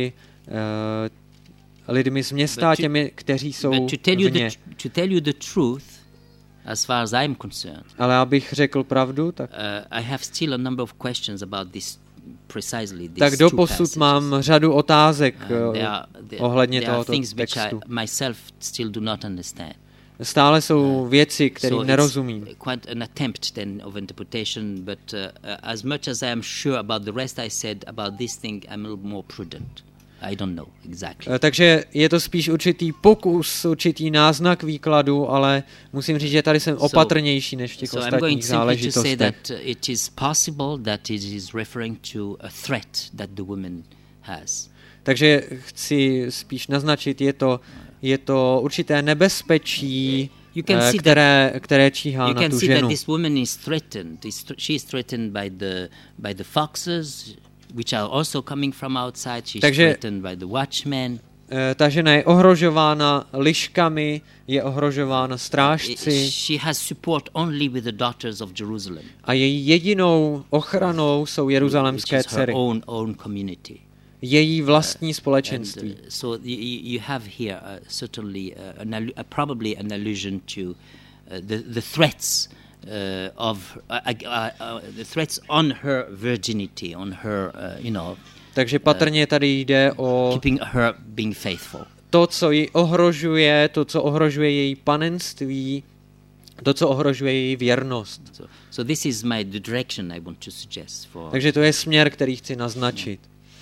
lidmi z města a těmi, kteří jsou vně. To tell you the truth, as far as I'm concerned, ale abych řekl pravdu, tak uh, I have still a number of questions about this precisely this tak doposud mám řadu otázek uh, there are, there, ohledně there tohoto things textu. which I myself still do not understand. Stále jsou věci, které so nerozumím. Quite an attempt then of interpretation, but uh, uh, as much as I am sure about the rest I said about this thing, I'm a little more prudent. I don't know exactly. Takže je to spíš určitý pokus, určitý náznak výkladu, ale musím říct, že tady jsem opatrnější než v těch so ostatních záležitostech. I'm going to say that it is possible that it is referring to a threat that the woman has. Takže chci spíš naznačit, je to, je to určité nebezpečí, které, které číhá na tu ženu. You can see that this woman is threatened. She is threatened by the, by the foxes, which are also coming from outside. She's Takže, threatened by the watchmen. Ta žena je ohrožována liškami, je ohrožována strážci. She has support only with the daughters of Jerusalem. A její jedinou ochranou jsou jeruzalemské dcery. Own, own community. Její vlastní společenství. And, uh, so you, you have here uh, certainly uh, an, uh, probably an allusion to uh, the, the threats uh, of uh, uh, uh, the threats on her virginity, on her, uh, you know. Takže patrně tady jde o keeping her being faithful. To, co ji ohrožuje, to, co ohrožuje její panenství, to, co ohrožuje její věrnost. So, so this is my the direction I want to suggest for. Takže to je směr, který chci naznačit.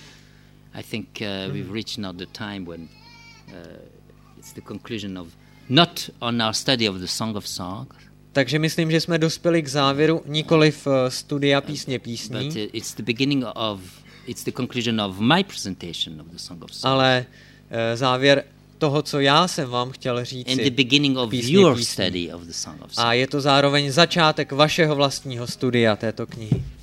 I think uh, we've reached now the time when uh, it's the conclusion of not on our study of the Song of Songs. Takže myslím, že jsme dospěli k závěru nikoliv studia písně písní. But it's the beginning of it's the conclusion of my presentation of the Song of Songs. Ale uh, závěr toho, co já jsem vám chtěl říct, and the beginning of your study of the Song of Songs. A je to zároveň začátek vašeho vlastního studia této knihy.